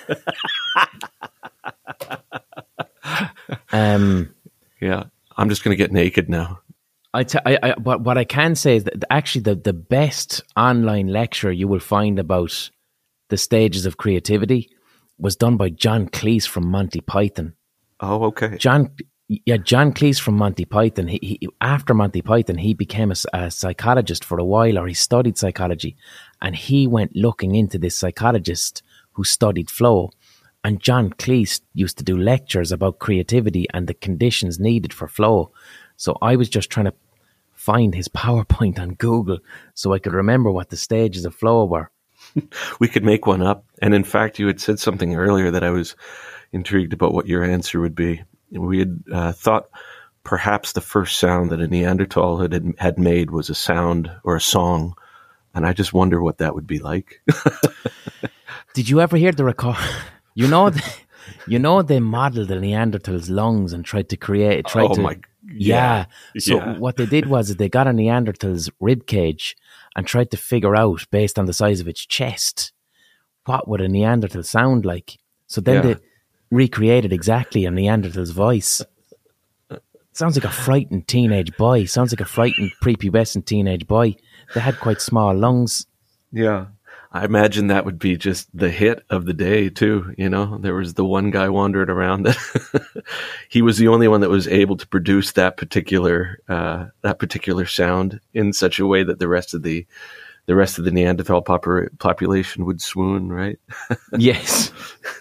Yeah, I'm just going to get naked now. But what I can say is that actually the best online lecture you will find about the stages of creativity was done by John Cleese from Monty Python. Oh, okay. John Cleese from Monty Python. He after Monty Python, he became a psychologist for a while, or he studied psychology, and he went looking into this psychologist who studied flow. And John Cleese used to do lectures about creativity and the conditions needed for flow. So I was just trying to find his PowerPoint on Google so I could remember what the stages of flow were. We could make one up. And in fact, you had said something earlier that I was intrigued about what your answer would be. We had thought perhaps the first sound that a Neanderthal had made was a sound or a song. And I just wonder what that would be like. Did you ever hear the record? You know, they modeled the Neanderthals' lungs and tried to create. Yeah. So what they did was they got a Neanderthal's rib cage and tried to figure out, based on the size of its chest, what would a Neanderthal sound like. So then they recreated exactly a Neanderthal's voice. Sounds like a frightened teenage boy. Sounds like a frightened prepubescent teenage boy. They had quite small lungs. Yeah. I imagine that would be just the hit of the day too. You know, there was the one guy wandering around that he was the only one that was able to produce that particular sound in such a way that the rest of the Neanderthal population would swoon. Right? Yes.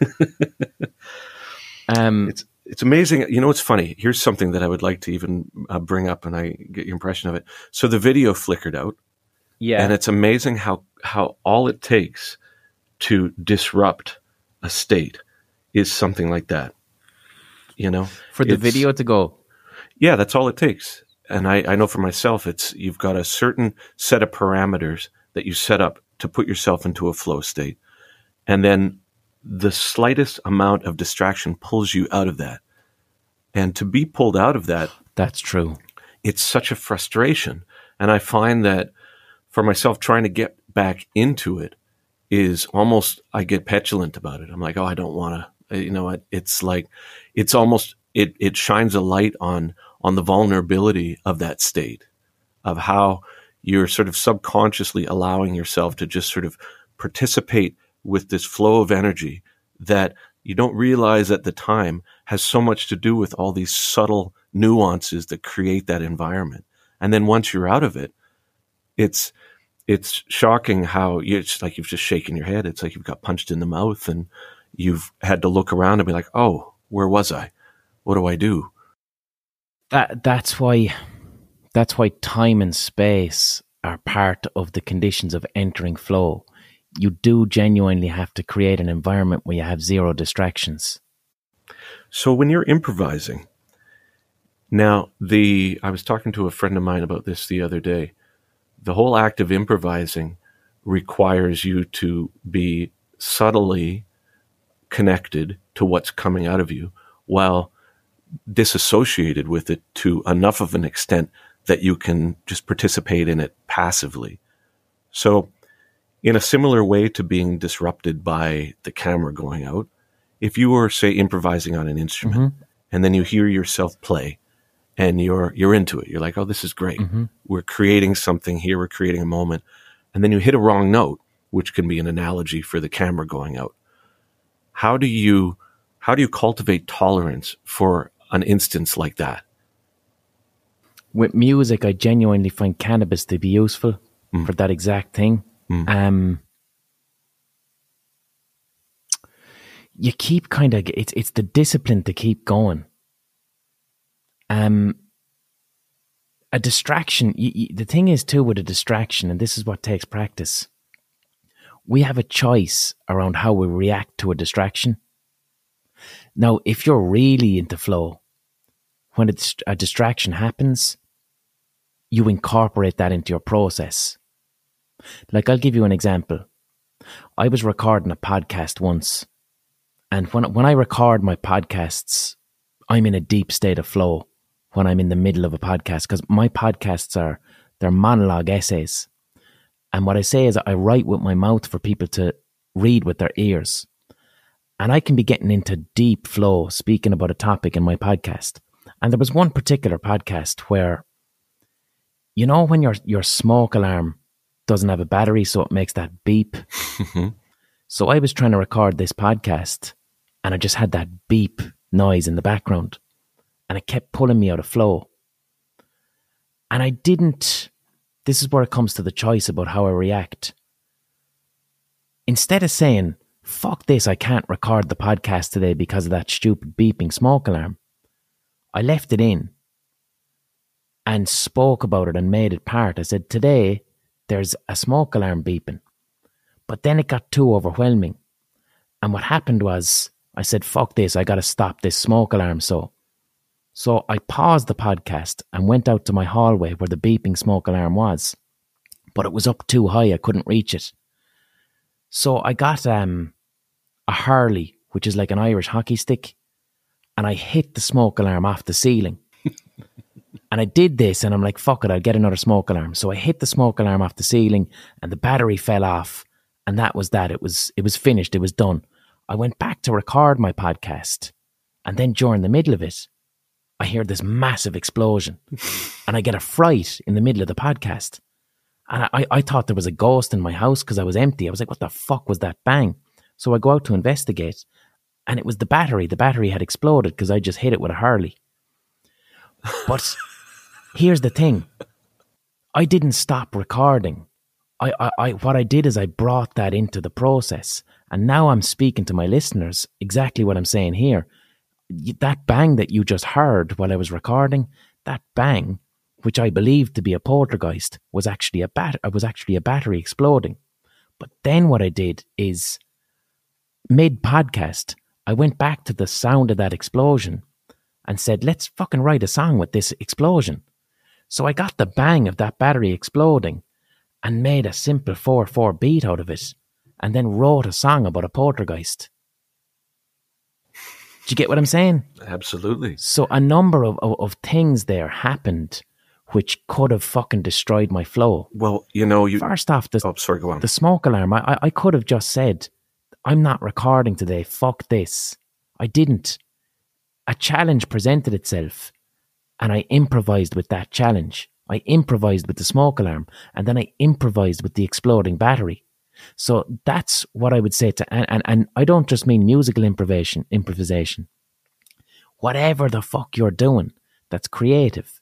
It's amazing. You know, it's funny. Here's something that I would like to even bring up, and I get your impression of it. So the video flickered out. Yeah. And it's amazing how all it takes to disrupt a state is something like that. You know, For the video to go. Yeah, that's all it takes. And I know for myself, you've got a certain set of parameters that you set up to put yourself into a flow state. And then the slightest amount of distraction pulls you out of that. And to be pulled out of that, That's true. it's such a frustration. And I find that for myself, trying to get back into it is almost, I get petulant about it. I'm like, oh, I don't want to, you know, it's like, it's almost, it shines a light on the vulnerability of that state, of how you're sort of subconsciously allowing yourself to just sort of participate with this flow of energy that you don't realize at the time has so much to do with all these subtle nuances that create that environment. And then once you're out of it, it's shocking how it's like you've just shaken your head. It's like you've got punched in the mouth and you've had to look around and be like, oh, where was I? What do I do? That's why time and space are part of the conditions of entering flow. You do genuinely have to create an environment where you have zero distractions. So when you're improvising, now I was talking to a friend of mine about this the other day. The whole act of improvising requires you to be subtly connected to what's coming out of you while disassociated with it to enough of an extent that you can just participate in it passively. So in a similar way to being disrupted by the camera going out, if you were, say, improvising on an instrument and then you hear yourself play and you're into it, you're like, oh, this is great. We're creating something here. We're creating a moment. And then you hit a wrong note, which can be an analogy for the camera going out. How do you cultivate tolerance for an instance like that? With music, I genuinely find cannabis to be useful for that exact thing. You keep kind of, it's the discipline to keep going. A distraction, the thing is too with a distraction, and this is what takes practice, we have a choice around how we react to a distraction. Now, if you're really into flow, when a distraction happens, you incorporate that into your process. Like, I'll give you an example. I was recording a podcast once, and when I record my podcasts, I'm in a deep state of flow when I'm in the middle of a podcast, because my podcasts they're monologue essays. And what I say is I write with my mouth for people to read with their ears. And I can be getting into deep flow speaking about a topic in my podcast. And there was one particular podcast where, you know, when your smoke alarm doesn't have a battery, so it makes that beep. So I was trying to record this podcast and I just had that beep noise in the background and it kept pulling me out of flow. And this is where it comes to the choice about how I react. Instead of saying, fuck this, I can't record the podcast today because of that stupid beeping smoke alarm, I left it in and spoke about it and made it part. I said, today there's a smoke alarm beeping. But then it got too overwhelming. And what happened was, I said, fuck this, I got to stop this smoke alarm. So I paused the podcast and went out to my hallway where the beeping smoke alarm was. But it was up too high, I couldn't reach it. So I got a hurley, which is like an Irish hockey stick, and I hit the smoke alarm off the ceiling. And I did this, and I'm like, fuck it, I'll get another smoke alarm. So I hit the smoke alarm off the ceiling, and the battery fell off, and that was that. It was finished, it was done. I went back to record my podcast, and then during the middle of it, I hear this massive explosion, and I get a fright in the middle of the podcast. And I thought there was a ghost in my house because I was empty. I was like, what the fuck was that bang? So I go out to investigate, and it was the battery. The battery had exploded because I just hit it with a hurley. But here's the thing. I didn't stop recording. What I did is I brought that into the process. And now I'm speaking to my listeners exactly what I'm saying here. That bang that you just heard while I was recording, that bang, which I believed to be a poltergeist, was actually a battery exploding. But then what I did is mid-podcast, I went back to the sound of that explosion and said, let's fucking write a song with this explosion. So I got the bang of that battery exploding and made a simple 4/4 beat out of it, and then wrote a song about a poltergeist. Do you get what I'm saying? Absolutely. So a number of things there happened which could have fucking destroyed my flow. Well, you know, First off, sorry, go on. the smoke alarm, I could have just said, I'm not recording today, fuck this. I didn't. A challenge presented itself, and I improvised with that challenge. I improvised with the smoke alarm, and then I improvised with the exploding battery. So that's what I would say to, and I don't just mean musical improvisation. Whatever the fuck you're doing that's creative,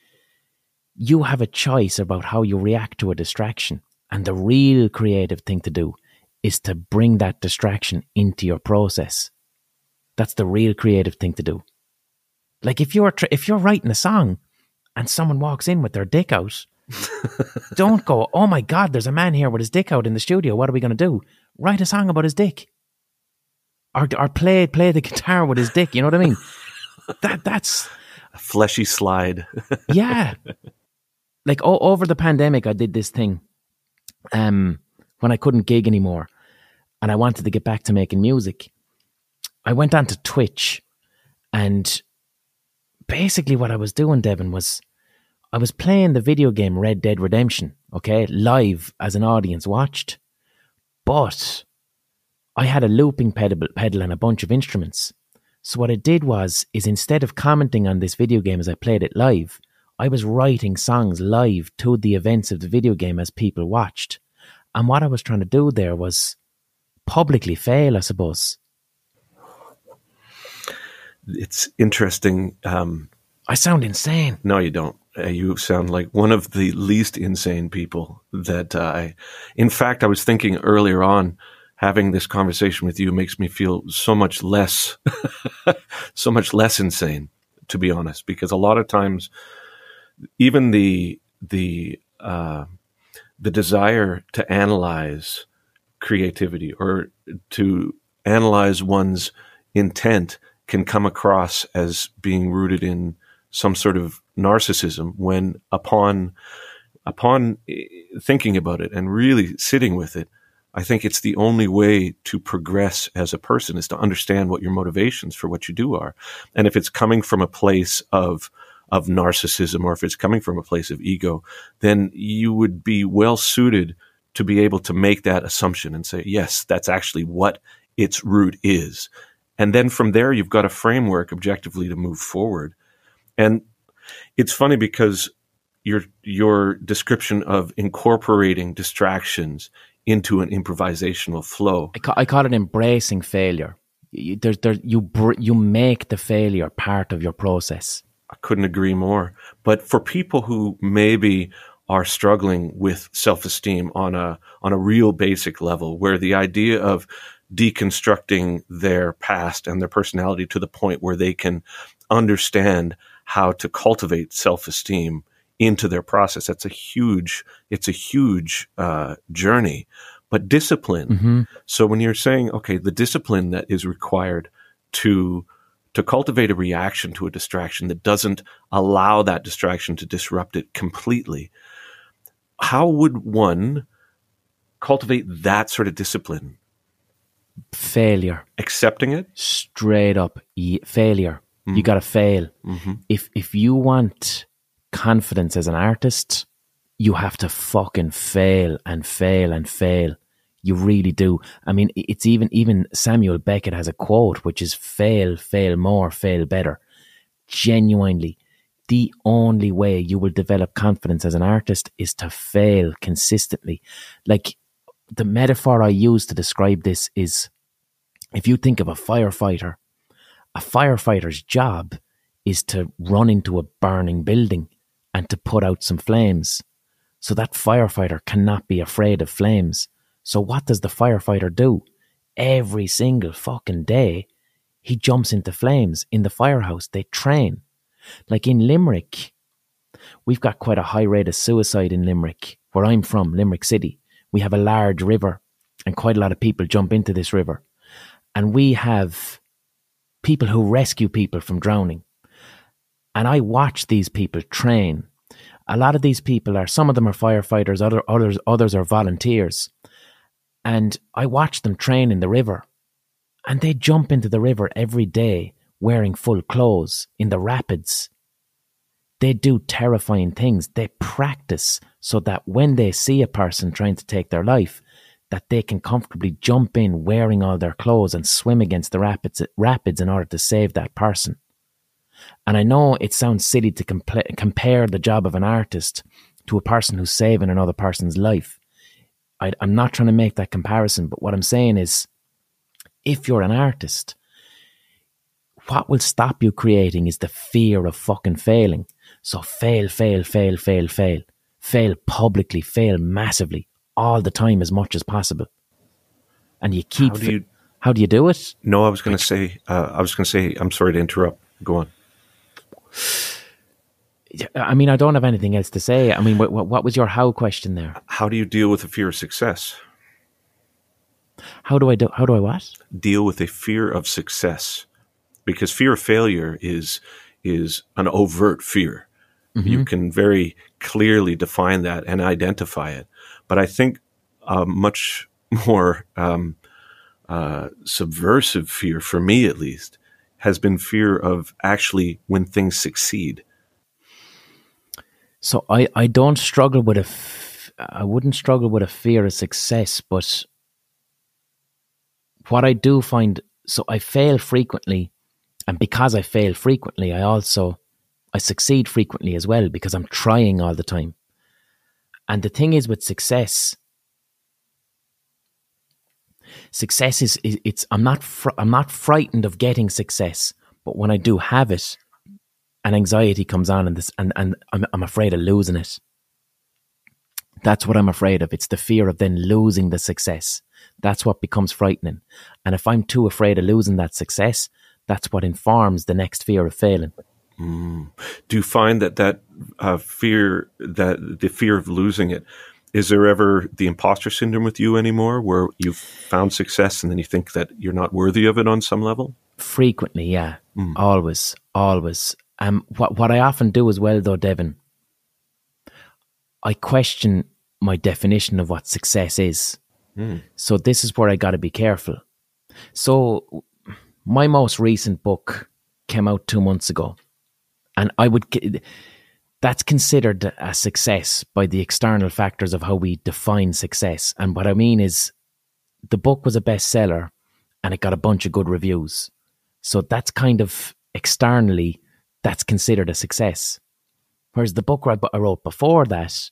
you have a choice about how you react to a distraction. And the real creative thing to do is to bring that distraction into your process. That's the real creative thing to do. Like if you're writing a song and someone walks in with their dick out, don't go, oh my God, there's a man here with his dick out in the studio. What are we going to do? Write a song about his dick. Or play the guitar with his dick. You know what I mean? That's a fleshy slide. Yeah. Like over the pandemic, I did this thing when I couldn't gig anymore and I wanted to get back to making music. I went onto Twitch, and basically what I was doing, Devin, was I was playing the video game Red Dead Redemption, okay, live as an audience watched. But I had a looping pedal and a bunch of instruments. So what I did is instead of commenting on this video game as I played it live, I was writing songs live to the events of the video game as people watched. And what I was trying to do there was publicly fail, I suppose. It's interesting. I sound insane. No, you don't. You sound like one of the least insane people that in fact, I was thinking earlier on, having this conversation with you makes me feel so much less insane, to be honest, because a lot of times, even the desire to analyze creativity or to analyze one's intent can come across as being rooted in some sort of narcissism when upon thinking about it and really sitting with it, I think it's the only way to progress as a person is to understand what your motivations for what you do are. And if it's coming from a place of narcissism or if it's coming from a place of ego, then you would be well suited to be able to make that assumption and say, yes, that's actually what its root is. And then from there, you've got a framework objectively to move forward. And it's funny because your description of incorporating distractions into an improvisational flow. I call it embracing failure. You make the failure part of your process. I couldn't agree more. But for people who maybe are struggling with self-esteem on a real basic level, where the idea of deconstructing their past and their personality to the point where they can understand how to cultivate self-esteem into their process. It's a huge journey, but discipline. Mm-hmm. So when you're saying, okay, the discipline that is required to cultivate a reaction to a distraction that doesn't allow that distraction to disrupt it completely, how would one cultivate that sort of discipline? Failure. Accepting it? Straight up. Failure. Mm-hmm. You got to fail. Mm-hmm. If you want confidence as an artist, you have to fucking fail and fail and fail. You really do. I mean, it's even Samuel Beckett has a quote, which is fail, fail more, fail better. Genuinely, the only way you will develop confidence as an artist is to fail consistently. Like, the metaphor I use to describe this is, if you think of a firefighter's job is to run into a burning building and to put out some flames. So that firefighter cannot be afraid of flames. So what does the firefighter do? Every single fucking day, he jumps into flames. In the firehouse, they train. Like in Limerick, we've got quite a high rate of suicide in Limerick, where I'm from, Limerick City. We have a large river and quite a lot of people jump into this river. And we have people who rescue people from drowning. And I watch these people train. A lot of these people some of them are firefighters, others are volunteers. And I watch them train in the river. And they jump into the river every day wearing full clothes in the rapids. They do terrifying things. They practice so that when they see a person trying to take their life, that they can comfortably jump in wearing all their clothes and swim against the rapids in order to save that person. And I know it sounds silly to compare the job of an artist to a person who's saving another person's life. I'm not trying to make that comparison, but what I'm saying is, if you're an artist, what will stop you creating is the fear of fucking failing. So fail. Fail publicly, fail massively, all the time as much as possible. And you keep... How do you do it? No, I was going to say, I'm sorry to interrupt. Go on. I mean, I don't have anything else to say. I mean, what was your how question there? How do you deal with the fear of success? How do I what? Deal with a fear of success. Because fear of failure is an overt fear. Mm-hmm. You can very clearly define that and identify it. But I think much more subversive fear, for me at least, has been fear of actually when things succeed. So I don't struggle with I wouldn't struggle with a fear of success, but what I do find, so I fail frequently, and because I fail frequently, I succeed frequently as well, because I'm trying all the time. And the thing is with success is I'm not frightened of getting success, but when I do have it, and anxiety comes on, and I'm afraid of losing it. That's what I'm afraid of. It's the fear of then losing the success. That's what becomes frightening. And if I'm too afraid of losing that success, that's what informs the next fear of failing. Mm. Do you find that fear, that the fear of losing it, is there ever the imposter syndrome with you anymore, where you've found success and then you think that you're not worthy of it on some level? Frequently, yeah. Mm. Always. What I often do as well, though, Devin, I question my definition of what success is. Mm. So this is where I got to be careful. So my most recent book came out 2 months ago, and that's considered a success by the external factors of how we define success. And what I mean is, the book was a bestseller and it got a bunch of good reviews. So that's kind of externally, that's considered a success. Whereas the book I wrote before that,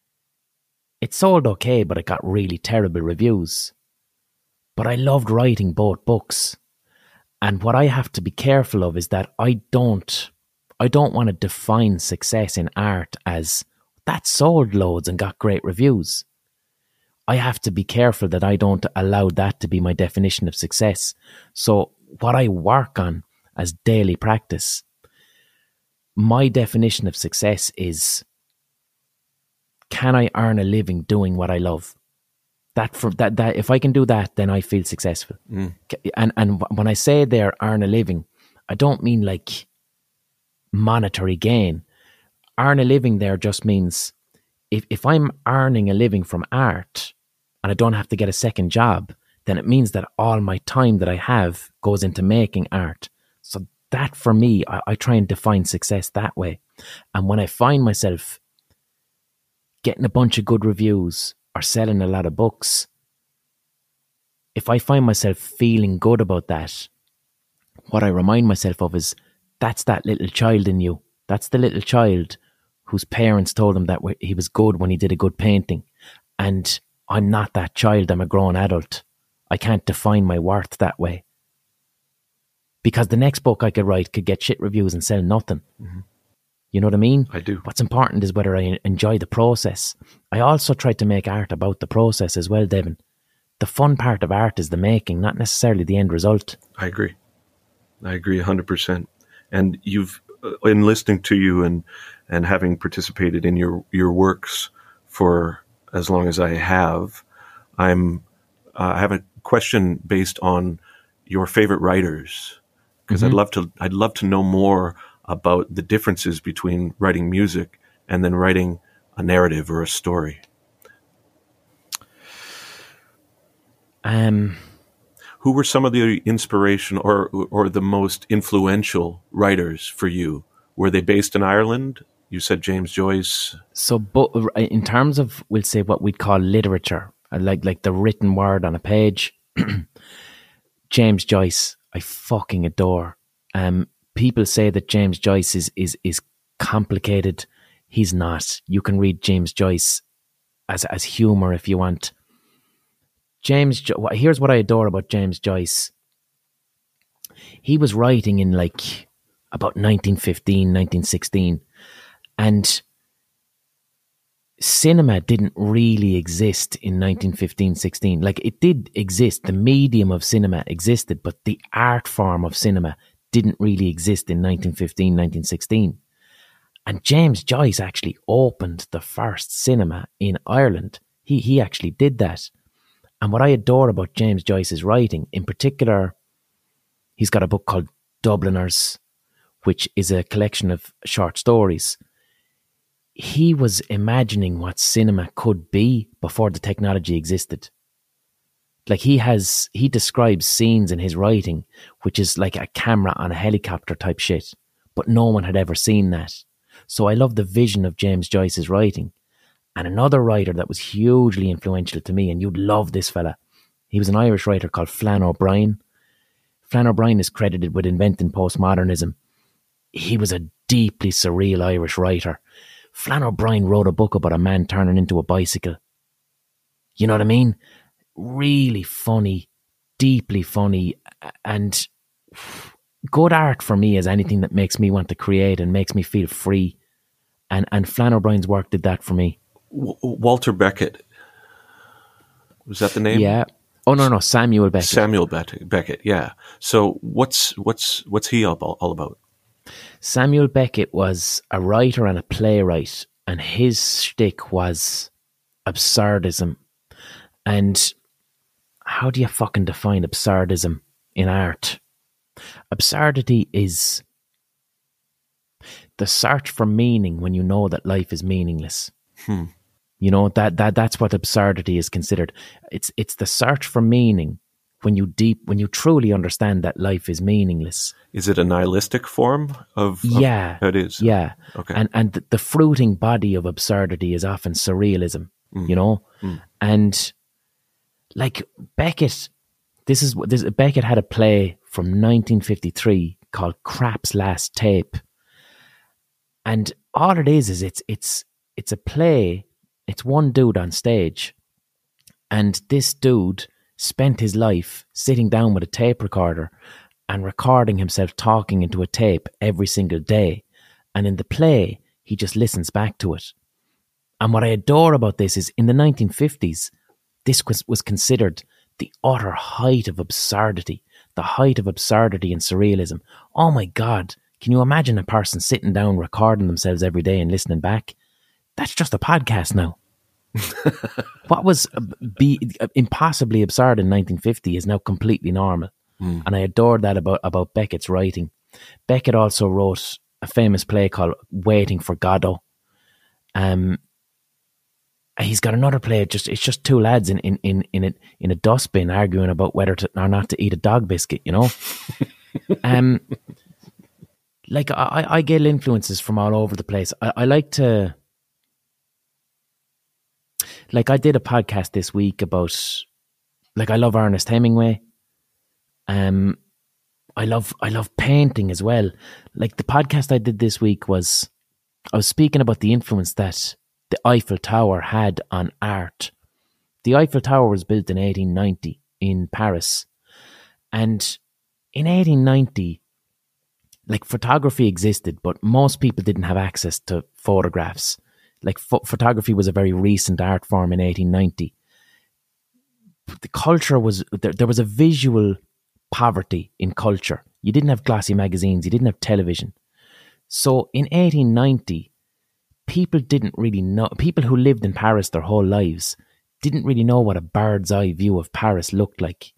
it sold okay, but it got really terrible reviews. But I loved writing both books. And what I have to be careful of is that I don't want to define success in art as that sold loads and got great reviews. I have to be careful that I don't allow that to be my definition of success. So what I work on as daily practice, my definition of success is, can I earn a living doing what I love? That if I can do that, then I feel successful. Mm. And when I say there, earn a living, I don't mean like monetary gain. Earn a living there just means if I'm earning a living from art and I don't have to get a second job, then it means that all my time that I have goes into making art. So that for me, I try and define success that way. And when I find myself getting a bunch of good reviews or selling a lot of books, if I find myself feeling good about that, what I remind myself of is, that's that little child in you. That's the little child whose parents told him that he was good when he did a good painting. And I'm not that child, I'm a grown adult. I can't define my worth that way. Because the next book I could write could get shit reviews and sell nothing. Mm-hmm. You know what I mean? I do. What's important is whether I enjoy the process. I also try to make art about the process as well, Devin. The fun part of art is the making, not necessarily the end result. I agree 100%. And you've, in listening to you and having participated in your works for as long as I have, I have a question based on your favorite writers, because I'd love to know more about the differences between writing music and then writing a narrative or a story. Who were some of the inspiration or the most influential writers for you? Were they based in Ireland? You said James Joyce. So, in terms of, we'll say, what we'd call literature, like the written word on a page, James Joyce, I fucking adore. People say that James Joyce is complicated. He's not. You can read James Joyce as humor if you want. Here's what I adore about James Joyce. He was writing in like about 1915, 1916, and cinema didn't really exist in 1915, 16. Like, it did exist. The medium of cinema existed, but the art form of cinema didn't really exist in 1915, 1916. And James Joyce actually opened the first cinema in Ireland. He actually did that. And what I adore about James Joyce's writing, in particular, he's got a book called Dubliners, which is a collection of short stories. He was imagining what cinema could be before the technology existed. Like, he describes scenes in his writing, which is like a camera on a helicopter type shit, but no one had ever seen that. So I love the vision of James Joyce's writing. And another writer that was hugely influential to me, and you'd love this fella, he was an Irish writer called Flann O'Brien. Flann O'Brien is credited with inventing postmodernism. He was a deeply surreal Irish writer. Flann O'Brien wrote a book about a man turning into a bicycle. You know what I mean? Really funny, deeply funny, and good art for me is anything that makes me want to create and makes me feel free. And Flann O'Brien's work did that for me. Walter Beckett. Was that the name? Yeah. Oh, no, Samuel Beckett. Samuel Beckett, yeah. So what's he all about? Samuel Beckett was a writer and a playwright, and his shtick was absurdism. And how do you fucking define absurdism in art? Absurdity is the search for meaning when you know that life is meaningless. You know, that's what absurdity is considered. It's the search for meaning when you truly understand that life is meaningless. Is it a nihilistic form of yeah, it is. Yeah. Okay. And the fruiting body of absurdity is often surrealism, you know? And like Beckett, Beckett had a play from 1953 called Crap's Last Tape. And all it is it's a play. It's one dude on stage, and this dude spent his life sitting down with a tape recorder and recording himself talking into a tape every single day. And in the play, he just listens back to it. And what I adore about this is, in the 1950s, this was considered the utter height of absurdity, the height of absurdity and surrealism. Oh my God, can you imagine a person sitting down recording themselves every day and listening back? That's just a podcast now. What was impossibly absurd in 1950 is now completely normal. And I adored that about Beckett's writing. Beckett also wrote a famous play called Waiting for Godot. He's got another play. It's just two lads in a dustbin arguing about whether to or not to eat a dog biscuit. You know, like I get influences from all over the place. I like to. Like, I did a podcast this week about, like, I love Ernest Hemingway. I love painting as well. Like, the podcast I did this week I was speaking about the influence that the Eiffel Tower had on art. The Eiffel Tower was built in 1890 in Paris. And in 1890, like, photography existed, but most people didn't have access to photographs. Like, photography was a very recent art form in 1890. The culture was, there was a visual poverty in culture. You didn't have glossy magazines, you didn't have television. So in 1890, people didn't really know, people who lived in Paris their whole lives didn't really know what a bird's eye view of Paris looked like.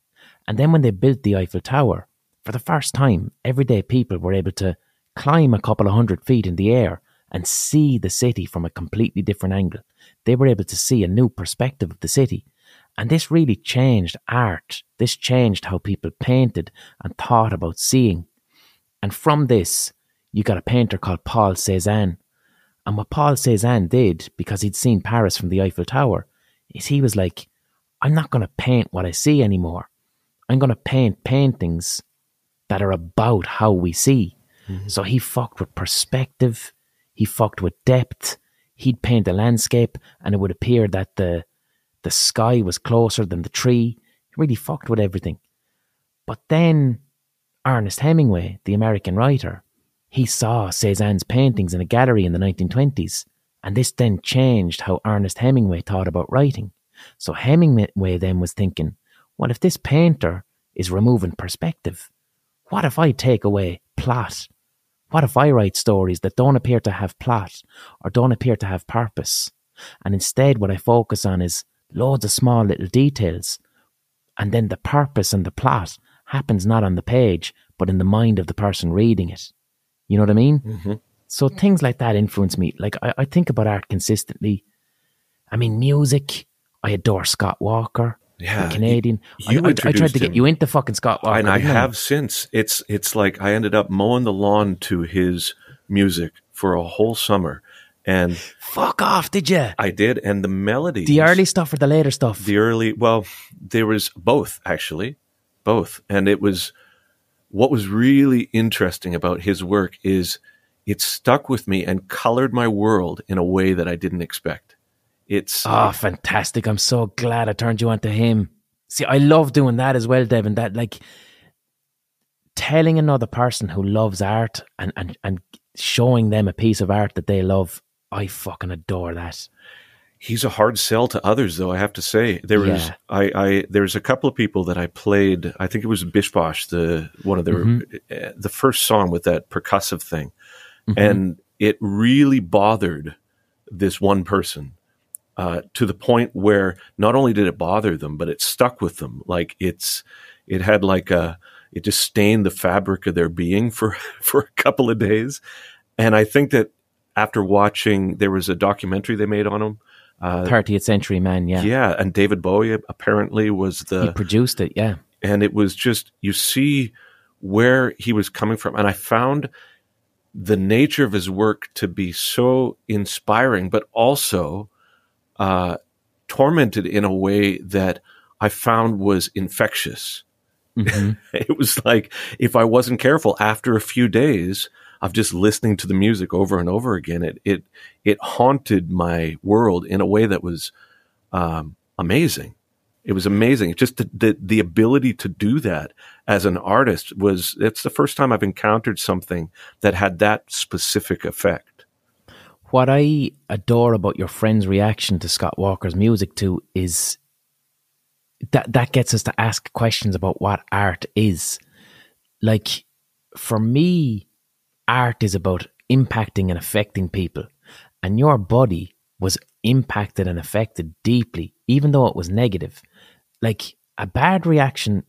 And then when they built the Eiffel Tower, for the first time, everyday people were able to climb a couple of 100 feet in the air and see the city from a completely different angle. They were able to see a new perspective of the city. And this really changed art. This changed how people painted and thought about seeing. And from this, you got a painter called Paul Cézanne. And what Paul Cézanne did, because he'd seen Paris from the Eiffel Tower, is he was like, I'm not going to paint what I see anymore. I'm going to paint paintings that are about how we see. Mm-hmm. So he fucked with perspective. He fucked with depth. He'd paint a landscape and it would appear that the sky was closer than the tree. He really fucked with everything. But then Ernest Hemingway, the American writer, he saw Cézanne's paintings in a gallery in the 1920s. And this then changed how Ernest Hemingway thought about writing. So Hemingway then was thinking, well, if this painter is removing perspective, what if I take away plot? What if I write stories that don't appear to have plot or don't appear to have purpose? And instead what I focus on is loads of small little details. And then the purpose and the plot happens not on the page, but in the mind of the person reading it. You know what I mean? Mm-hmm. So things like that influence me. Like I think about art consistently. I mean, music. I adore Scott Walker. Yeah, Canadian. I tried to get you into fucking Scott Walker. And I have since. It's like I ended up mowing the lawn to his music for a whole summer. And fuck off, did you? I did. And the melodies. The early stuff or the later stuff? There was both, actually. Both. And what was really interesting about his work is it stuck with me and colored my world in a way that I didn't expect. It's fantastic. I'm so glad I turned you on to him. See, I love doing that as well, Devin. That, like, telling another person who loves art and showing them a piece of art that they love. I fucking adore that. He's a hard sell to others, though, I have to say. There's a couple of people that I played. I think it was Bish Bosh, the first song with that percussive thing. Mm-hmm. And it really bothered this one person to the point where not only did it bother them, but it stuck with them. Like it just stained the fabric of their being for a couple of days. And I think that after watching, there was a documentary they made on him. 30th Century Man, yeah. Yeah, and David Bowie apparently he produced it, yeah. And it was just, you see where he was coming from. And I found the nature of his work to be so inspiring, but also tormented in a way that I found was infectious. Mm-hmm. It was like, if I wasn't careful, after a few days of just listening to the music over and over again, it haunted my world in a way that was amazing. It was amazing. Just the ability to do that as an artist it's the first time I've encountered something that had that specific effect. What I adore about your friend's reaction to Scott Walker's music too is that gets us to ask questions about what art is. Like, for me, art is about impacting and affecting people. And your body was impacted and affected deeply, even though it was negative. Like, a bad reaction,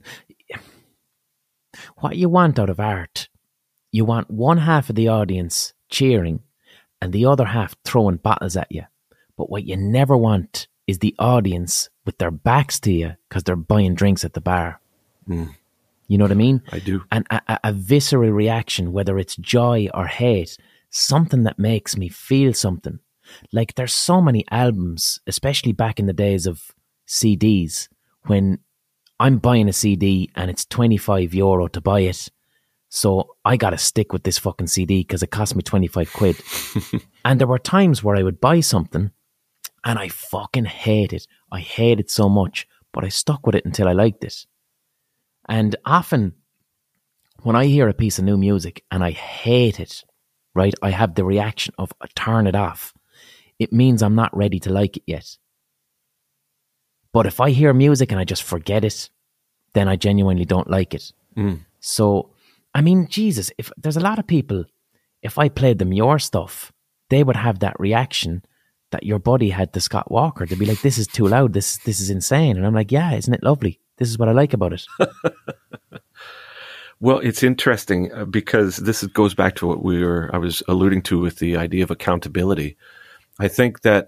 what you want out of art, you want one half of the audience cheering and the other half throwing bottles at you. But what you never want is the audience with their backs to you because they're buying drinks at the bar. Mm. You know what I mean? I do. And a visceral reaction, whether it's joy or hate, something that makes me feel something. Like, there's so many albums, especially back in the days of CDs, when I'm buying a CD and it's €25 to buy it. So I got to stick with this fucking CD because it cost me 25 quid. And there were times where I would buy something and I fucking hate it. I hate it so much, but I stuck with it until I liked it. And often when I hear a piece of new music and I hate it, right, I have the reaction of turn it off. It means I'm not ready to like it yet. But if I hear music and I just forget it, then I genuinely don't like it. Mm. So, I mean, Jesus, if there's a lot of people, if I played them your stuff, they would have that reaction that your buddy had to Scott Walker. They'd be like, this is too loud. This is insane. And I'm like, yeah, isn't it lovely? This is what I like about it. Well, it's interesting because this goes back to what I was alluding to with the idea of accountability. I think that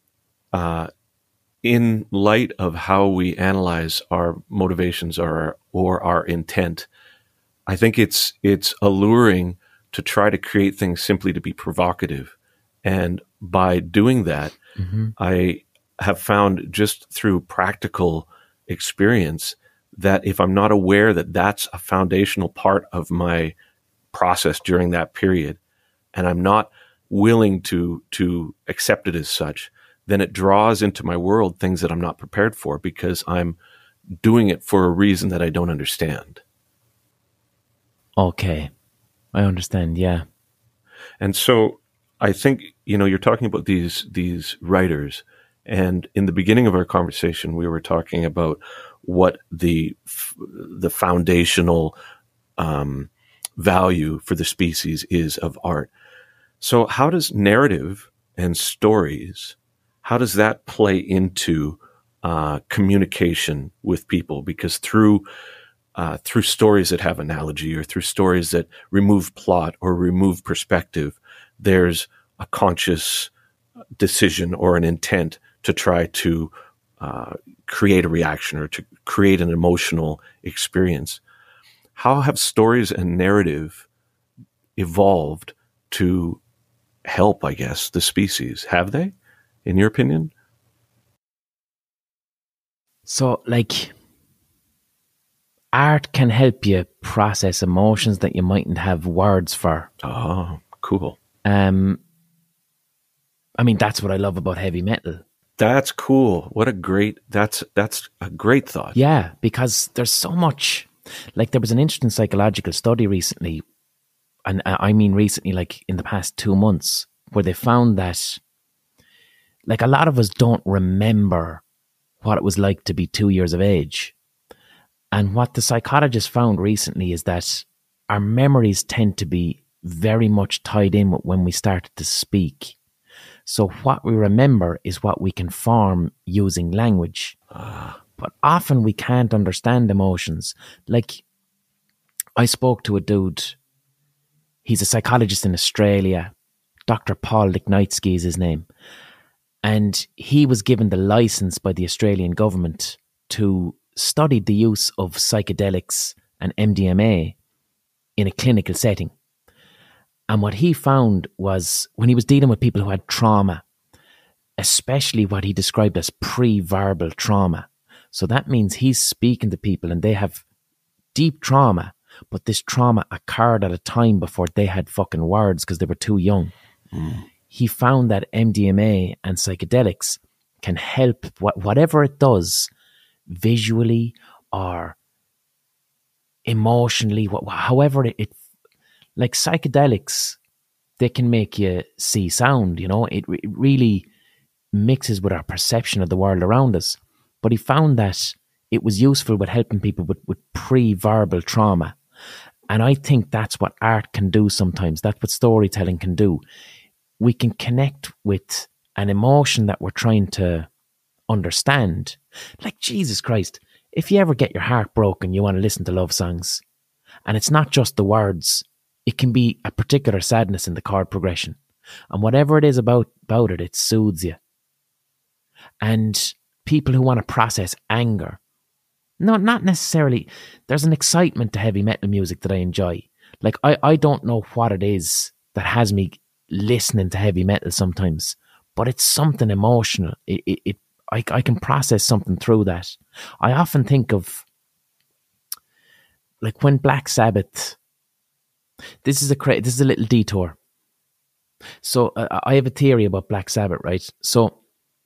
in light of how we analyze our motivations or our intent, I think it's alluring to try to create things simply to be provocative. And by doing that, I have found just through practical experience that if I'm not aware that that's a foundational part of my process during that period, and I'm not willing to accept it as such, then it draws into my world things that I'm not prepared for because I'm doing it for a reason that I don't understand. Okay. I understand, yeah. And so I think, you're talking about these writers, and in the beginning of our conversation, we were talking about what the foundational value for the species is of art. So how does narrative and stories, how does that play into communication with people? Because through stories that have analogy or through stories that remove plot or remove perspective, there's a conscious decision or an intent to try to create a reaction or to create an emotional experience. How have stories and narrative evolved to help, I guess, the species? Have they, in your opinion? So, art can help you process emotions that you mightn't have words for. Oh, cool. That's what I love about heavy metal. That's cool. That's a great thought. Yeah, because there's so much, there was an interesting psychological study recently, and I mean recently, in the past 2 months, where they found that, a lot of us don't remember what it was like to be 2 years of age. And what the psychologist found recently is that our memories tend to be very much tied in with when we started to speak. So what we remember is what we can form using language. But often we can't understand emotions. I spoke to a dude, he's a psychologist in Australia, Dr. Paul Lichnowsky is his name. And he was given the license by the Australian government to study the use of psychedelics and MDMA in a clinical setting. And what he found was when he was dealing with people who had trauma, especially what he described as pre-verbal trauma. So that means he's speaking to people and they have deep trauma, but this trauma occurred at a time before they had fucking words because they were too young. He found that MDMA and psychedelics can help whatever it does, visually or emotionally, however it psychedelics, they can make you see sound, it really mixes with our perception of the world around us. But he found that it was useful with helping people with pre-verbal trauma. And I think that's what art can do sometimes. That's what storytelling can do. We can connect with an emotion that we're trying to understand. Jesus Christ, if you ever get your heart broken, you want to listen to love songs. And it's not just the words. It can be a particular sadness in the chord progression. And whatever it is about it, it soothes you. And people who want to process anger, no, not necessarily. There's an excitement to heavy metal music that I enjoy. I don't know what it is that has me listening to heavy metal sometimes, but it's something emotional. I can process something through that. I often think of when Black Sabbath. This is a little detour. So I have a theory about Black Sabbath, right? So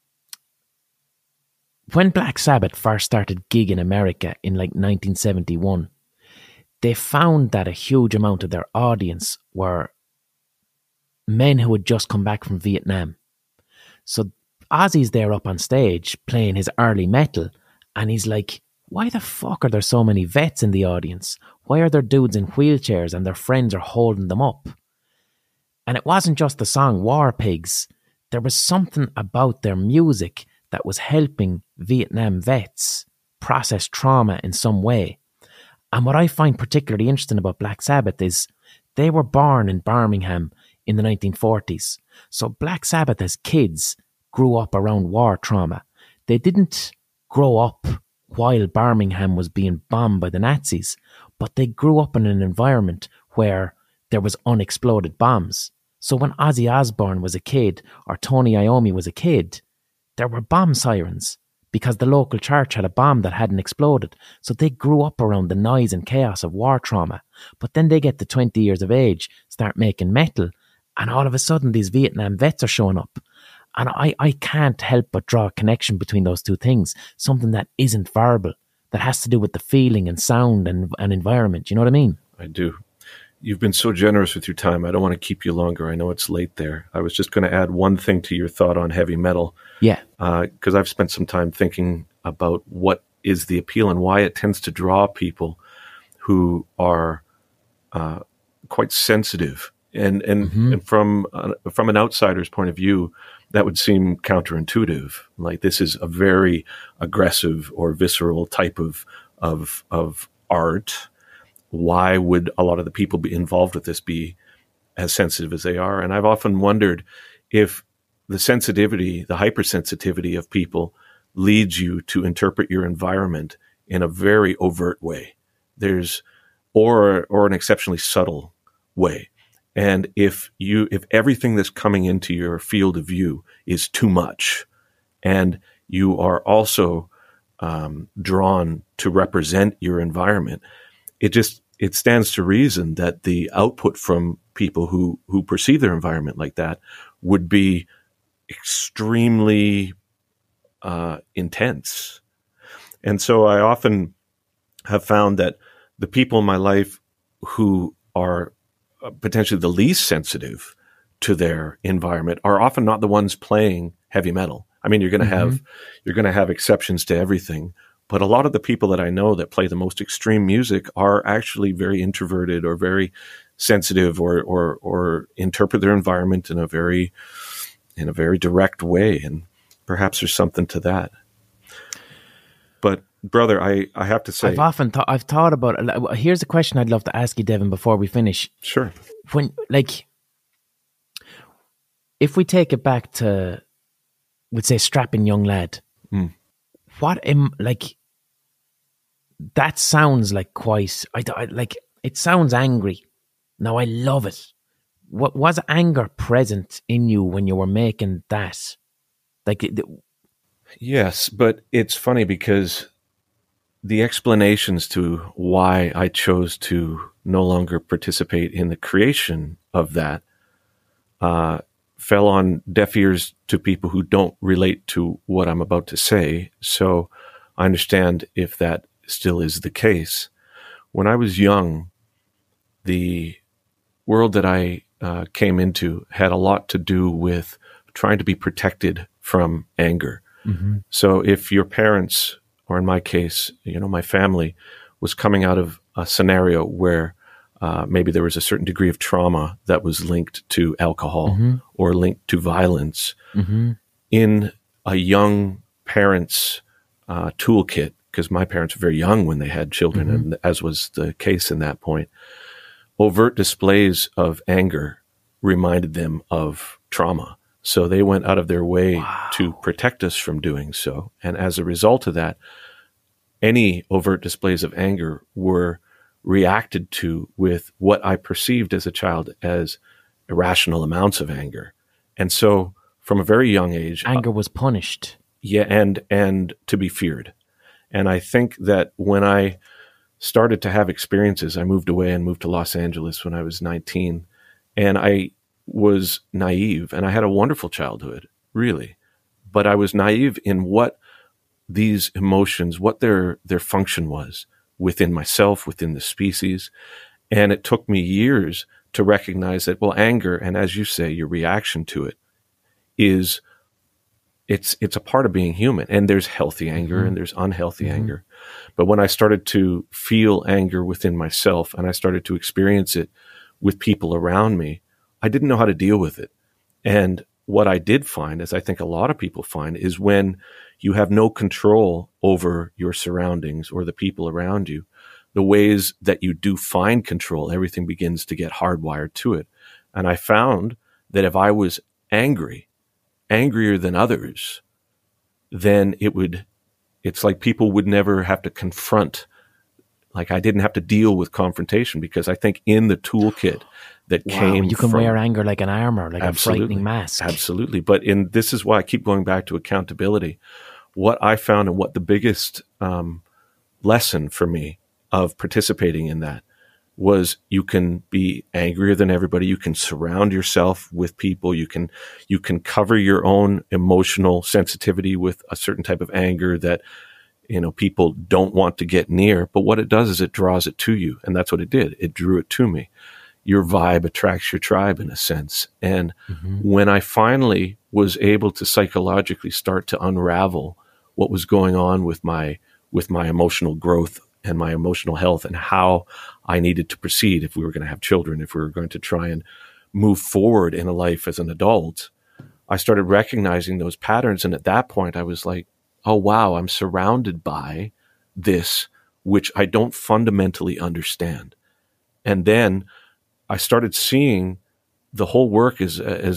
when Black Sabbath first started gigging in America in 1971, they found that a huge amount of their audience were men who had just come back from Vietnam. So Ozzy's there up on stage playing his early metal, and he's like, why the fuck are there so many vets in the audience? Why are there dudes in wheelchairs and their friends are holding them up? And it wasn't just the song War Pigs. There was something about their music that was helping Vietnam vets process trauma in some way. And what I find particularly interesting about Black Sabbath is they were born in Birmingham in the 1940s. So Black Sabbath as kids grew up around war trauma. They didn't grow up while Birmingham was being bombed by the Nazis, but they grew up in an environment where there was unexploded bombs. So when Ozzy Osbourne was a kid or Tony Iommi was a kid, there were bomb sirens because the local church had a bomb that hadn't exploded. So they grew up around the noise and chaos of war trauma. But then they get to 20 years of age, start making metal, and all of a sudden these Vietnam vets are showing up. And I can't help but draw a connection between those two things, something that isn't verbal, that has to do with the feeling and sound and environment. You know what I mean? I do. You've been so generous with your time. I don't want to keep you longer. I know it's late there. I was just going to add one thing to your thought on heavy metal. Yeah. Because I've spent some time thinking about what is the appeal and why it tends to draw people who are quite sensitive. And from an outsider's point of view, that would seem counterintuitive. Like this is a very aggressive or visceral type of art. Why would a lot of the people be involved with this be as sensitive as they are? And I've often wondered if the sensitivity, the hypersensitivity of people leads you to interpret your environment in a very overt way. Or an exceptionally subtle way. And if everything that's coming into your field of view is too much, and you are also drawn to represent your environment, it stands to reason that the output from people who perceive their environment like that would be extremely intense. And so I often have found that the people in my life who are potentially the least sensitive to their environment are often not the ones playing heavy metal. I mean, you're going to have exceptions to everything, but a lot of the people that I know that play the most extreme music are actually very introverted or very sensitive or interpret their environment in a very direct way. And perhaps there's something to that. But brother, I have to say, I've thought about it. Here's a question I'd love to ask you, Devin, before we finish. Sure. If we take it back to, we'd say, strapping young lad, that sounds like quite, it sounds angry. Now I love it. What was anger present in you when you were making that? Yes, but it's funny because the explanations to why I chose to no longer participate in the creation of that fell on deaf ears to people who don't relate to what I'm about to say. So I understand if that still is the case. When I was young, the world that I came into had a lot to do with trying to be protected from anger. Mm-hmm. So if your parents, or in my case, my family, was coming out of a scenario where maybe there was a certain degree of trauma that was linked to alcohol or linked to violence, in a young parent's toolkit, because my parents were very young when they had children, and as was the case in that point, overt displays of anger reminded them of trauma. So they went out of their way to protect us from doing so. And as a result of that, any overt displays of anger were reacted to with what I perceived as a child as irrational amounts of anger. And so from a very young age, anger was punished. Yeah. And to be feared. And I think that when I started to have experiences, I moved away and moved to Los Angeles when I was 19, and I was naive, and I had a wonderful childhood, really. But I was naive in what these emotions, what their function was within myself, within the species. And it took me years to recognize that, well, anger, and as you say, your reaction to it it's a part of being human. And there's healthy anger and there's unhealthy anger. But when I started to feel anger within myself and I started to experience it with people around me, I didn't know how to deal with it. And what I did find, as I think a lot of people find, is when you have no control over your surroundings or the people around you, the ways that you do find control, everything begins to get hardwired to it. And I found that if I was angrier than others, then it's like people would never have to confront. Like I didn't have to deal with confrontation, because I think in the toolkit that came you can from, wear anger like an armor, like a frightening mask. Absolutely. But this is why I keep going back to accountability. What I found, and what the biggest lesson for me of participating in that, was you can be angrier than everybody. You can surround yourself with people. You can cover your own emotional sensitivity with a certain type of anger that, people don't want to get near. But what it does is it draws it to you. And that's what it did. It drew it to me. Your vibe attracts your tribe, in a sense. And when I finally was able to psychologically start to unravel what was going on with my emotional growth and my emotional health, and how I needed to proceed if we were going to have children, if we were going to try and move forward in a life as an adult, I started recognizing those patterns. And at that point, I was like, oh, wow, I'm surrounded by this, which I don't fundamentally understand. And then I started seeing the whole work as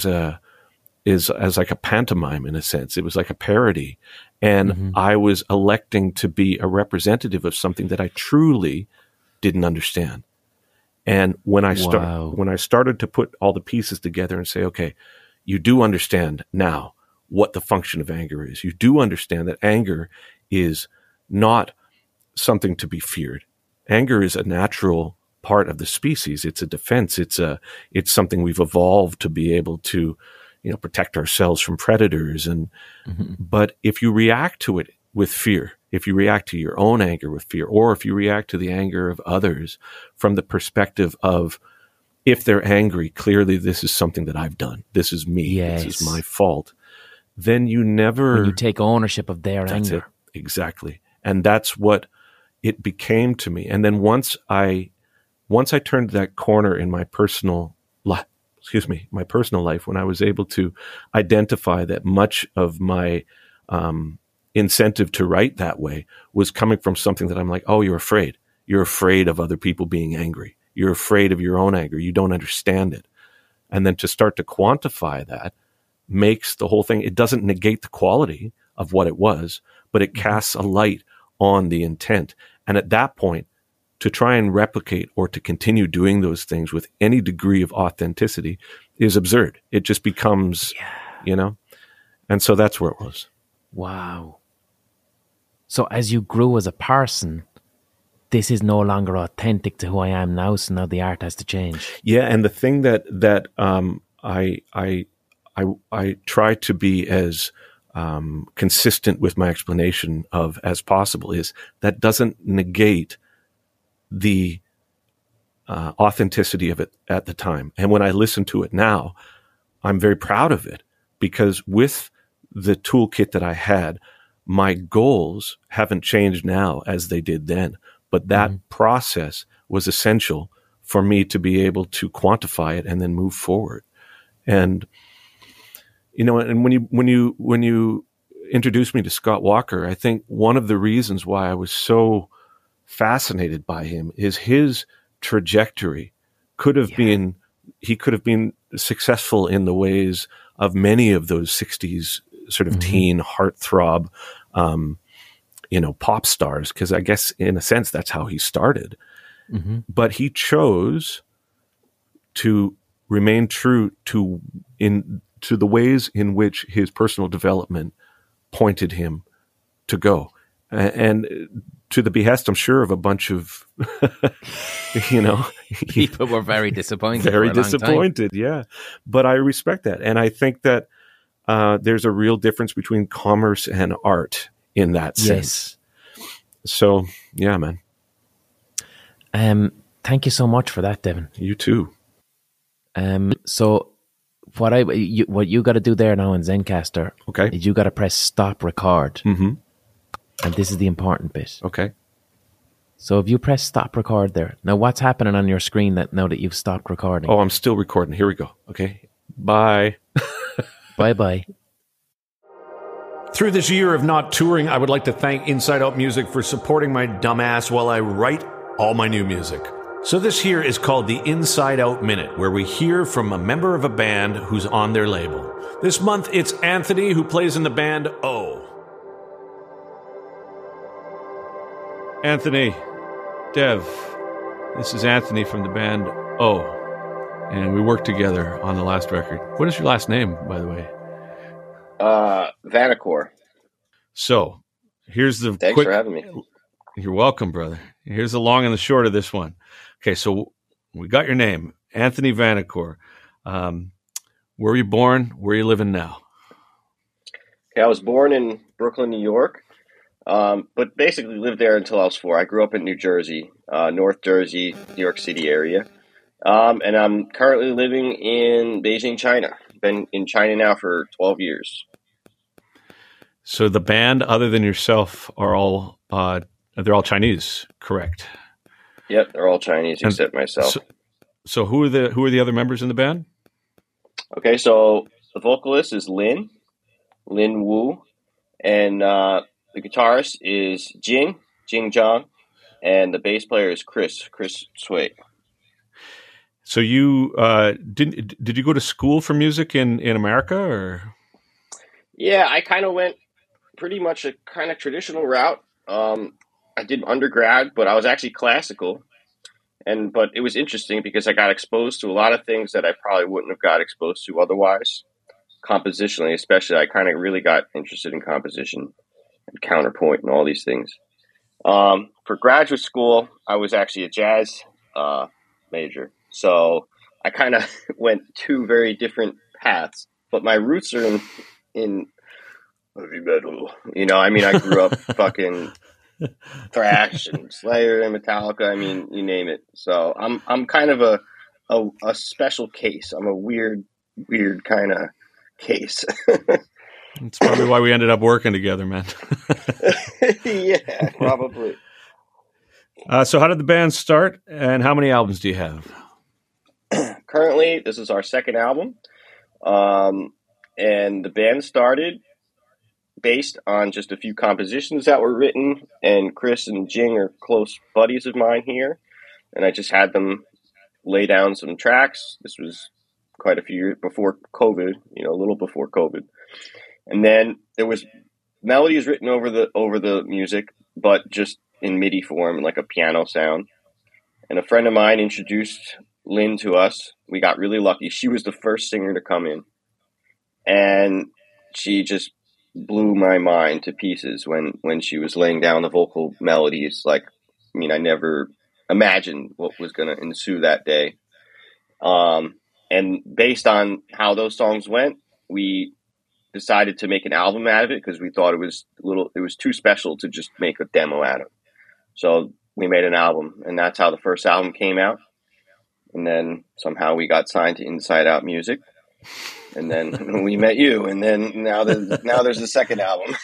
like a pantomime, in a sense. It was like a parody. And I was electing to be a representative of something that I truly didn't understand. And when I started to put all the pieces together and say, okay, you do understand now what the function of anger is. You do understand that anger is not something to be feared. Anger is a natural part of the species. It's a defense. It's something we've evolved to be able to, protect ourselves from predators. And but if you react to it with fear, if you react to your own anger with fear, or if you react to the anger of others from the perspective of, if they're angry, clearly this is something that I've done. This is me. Yes. This is my fault. Then you never... When you take ownership of their that's anger. It. Exactly. And that's what it became to me. And then once I turned that corner in my personal life, when I was able to identify that much of my incentive to write that way was coming from something that I'm like, oh, you're afraid. You're afraid of other people being angry. You're afraid of your own anger. You don't understand it. And then to start to quantify that makes the whole thing, it doesn't negate the quality of what it was, but it casts a light on the intent. And at that point, to try and replicate or to continue doing those things with any degree of authenticity is absurd. It just becomes, and so that's where it was. Wow. So as you grew as a person, this is no longer authentic to who I am now, so now the art has to change. Yeah, and the thing that I try to be as consistent with my explanation of as possible is that doesn't negate the authenticity of it at the time. And when I listen to it now, I'm very proud of it, because with the toolkit that I had, my goals haven't changed now as they did then. But that process was essential for me to be able to quantify it and then move forward. And, and when you introduced me to Scott Walker, I think one of the reasons why I was so fascinated by him is his trajectory could have been successful in the ways of many of those 60s sort of teen heartthrob, pop stars, because I guess in a sense that's how he started. But he chose to remain true to the ways in which his personal development pointed him to go, and to the behest, I'm sure, of a bunch of people were very disappointed. Very disappointed, yeah. But I respect that, and I think that there's a real difference between commerce and art in that sense. Yes. So, yeah, man. Thank you so much for that, Devin. You too. So what you got to do there now in Zencastr, okay, is you got to press stop record. And this is the important bit. Okay. So if you press stop record there, now what's happening on your screen now that you've stopped recording? Oh, I'm still recording. Here we go. Okay. Bye. Bye-bye. Through this year of not touring, I would like to thank Inside Out Music for supporting my dumbass while I write all my new music. So this here is called the Inside Out Minute, where we hear from a member of a band who's on their label. This month, it's Anthony, who plays in the band O. Anthony, Dev, this is Anthony from the band O, and we worked together on the last record. What is your last name, by the way? Vanacore. So, here's the Thanks for having me. You're welcome, brother. Here's the long and the short of this one. Okay, so we got your name, Anthony Vanacore. Where were you born? Where are you living now? Okay, I was born in Brooklyn, New York, but basically lived there until I was 4. I grew up in New Jersey, North Jersey, New York City area, and I'm currently living in Beijing, China. Been in China now for 12 years. So the band, other than yourself, are all they're all Chinese, correct? Yep, they're all Chinese except myself. So who are the other members in the band? Okay, so the vocalist is Lin Wu, and the guitarist is Jing Zhang, and the bass player is Chris Sui. So you did you go to school for music in America, or? Yeah, I kind of went pretty much a kind of traditional route. I did undergrad, but I was actually classical, but it was interesting because I got exposed to a lot of things that I probably wouldn't have got exposed to otherwise. Compositionally, especially, I kind of really got interested in composition and counterpoint and all these things. For graduate school, I was actually a jazz major. So I kind of went 2 very different paths, but my roots are in heavy metal. You know, I mean, I grew up fucking thrash and Slayer and Metallica. I mean, you name it. So I'm kind of a special case. I'm a weird kind of case. That's probably why we ended up working together, man. Yeah, probably. So how did the band start, and how many albums do you have? Currently, this is our 2nd album, and the band started based on just a few compositions that were written, and Chris and Jing are close buddies of mine here, and I just had them lay down some tracks. This was quite a few years before COVID, a little before COVID, and then there was melodies written over the music, but just in MIDI form, like a piano sound. And a friend of mine introduced Lin to us. We got really lucky. She was the first singer to come in, and she just blew my mind to pieces when she was laying down the vocal melodies. Like, I mean, I never imagined what was going to ensue that day. And based on how those songs went, we decided to make an album out of it because we thought it was too special to just make a demo out of. So we made an album, and that's how the first album came out. And then somehow we got signed to Inside Out Music, and then we met you, and then now there's the 2nd album.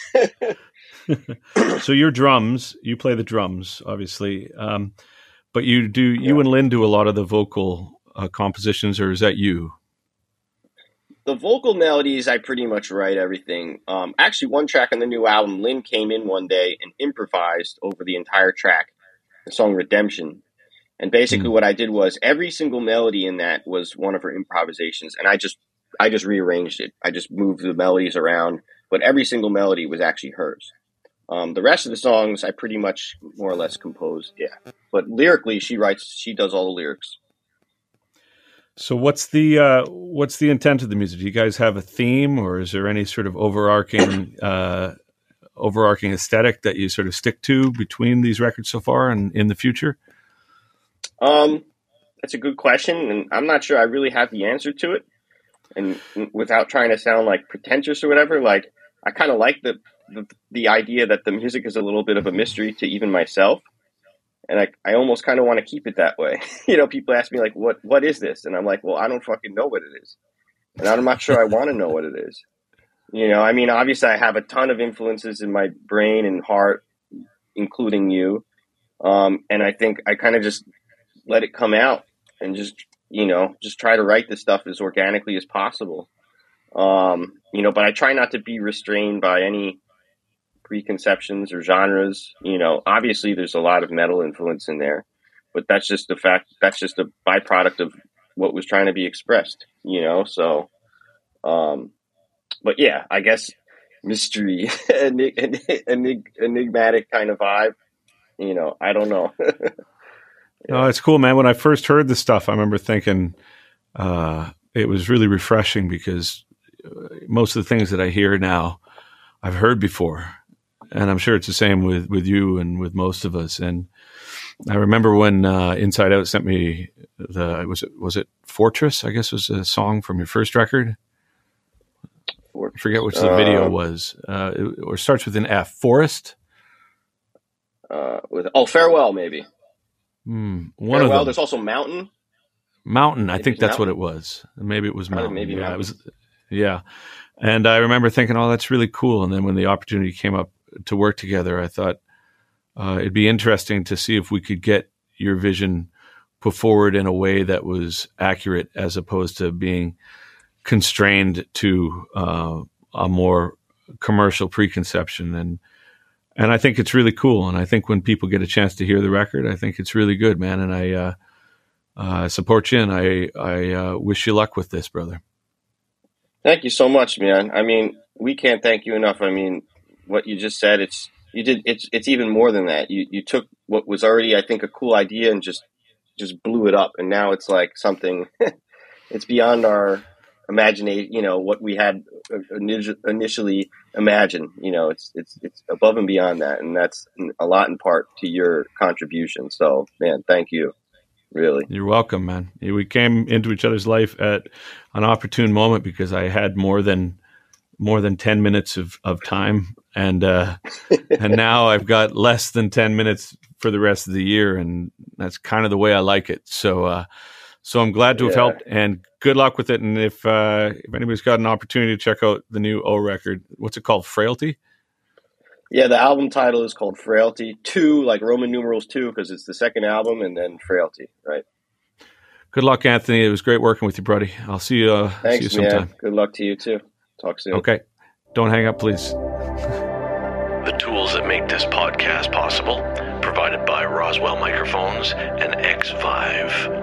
So you play the drums, obviously, but you and Lin do a lot of the vocal compositions, or is that you? The vocal melodies, I pretty much write everything. Actually, one track on the new album, Lin came in one day and improvised over the entire track, the song Redemption. And basically what I did was every single melody in that was one of her improvisations, and I just rearranged it. I just moved the melodies around, but every single melody was actually hers. The rest of the songs I pretty much more or less composed, yeah. But lyrically, she does all the lyrics. So what's the intent of the music? Do you guys have a theme, or is there any sort of overarching aesthetic that you sort of stick to between these records so far and in the future? That's a good question, and I'm not sure I really have the answer to it. And without trying to sound like pretentious or whatever, like I kind of like the idea that the music is a little bit of a mystery to even myself. And I almost kind of want to keep it that way. People ask me like, what is this? And I'm like, well, I don't fucking know what it is. And I'm not sure I want to know what it is. I mean, obviously I have a ton of influences in my brain and heart, including you. And I think I kind of just let it come out and just try to write this stuff as organically as possible. But I try not to be restrained by any preconceptions or genres. Obviously there's a lot of metal influence in there, but that's just a byproduct of what was trying to be expressed, so, but yeah, I guess mystery, enigmatic kind of vibe, I don't know. No, it's cool, man. When I first heard this stuff, I remember thinking it was really refreshing because most of the things that I hear now, I've heard before. And I'm sure it's the same with you and with most of us. And I remember when Inside Out sent me was it Fortress, I guess was a song from your first record? I forget which the video was. Or starts with an F. Forest? Farewell, maybe. Farewell. There's also Mountain. Mountain. I think that's what it was. Maybe it was Mountain. Maybe Mountain. It was. Yeah. And I remember thinking, oh, that's really cool. And then when the opportunity came up to work together, I thought it'd be interesting to see if we could get your vision put forward in a way that was accurate as opposed to being constrained to a more commercial preconception. And I think it's really cool. And I think when people get a chance to hear the record, I think it's really good, man. And I support you, and I wish you luck with this, brother. Thank you so much, man. I mean, we can't thank you enough. I mean, what you just said, it's even more than that. You took what was already, I think, a cool idea and just blew it up. And now it's like something, it's beyond our imagination, what we had initially imagined, it's above and beyond that. And that's a lot in part to your contribution. So, man, thank you. Really. You're welcome, man. We came into each other's life at an opportune moment because I had more than 10 minutes of time. And and now I've got less than 10 minutes for the rest of the year. And that's kind of the way I like it. So I'm glad to have helped, and good luck with it. And if anybody's got an opportunity to check out the new O record, what's it called? Frailty? Yeah, the album title is called Frailty 2, like Roman numerals 2, because it's the second album, and then Frailty, right? Good luck, Anthony. It was great working with you, buddy. I'll see you. Thanks, see you sometime. Man. Good luck to you too. Talk soon. Okay. Don't hang up, please. The tools that make this podcast possible, provided by Roswell Microphones and X5.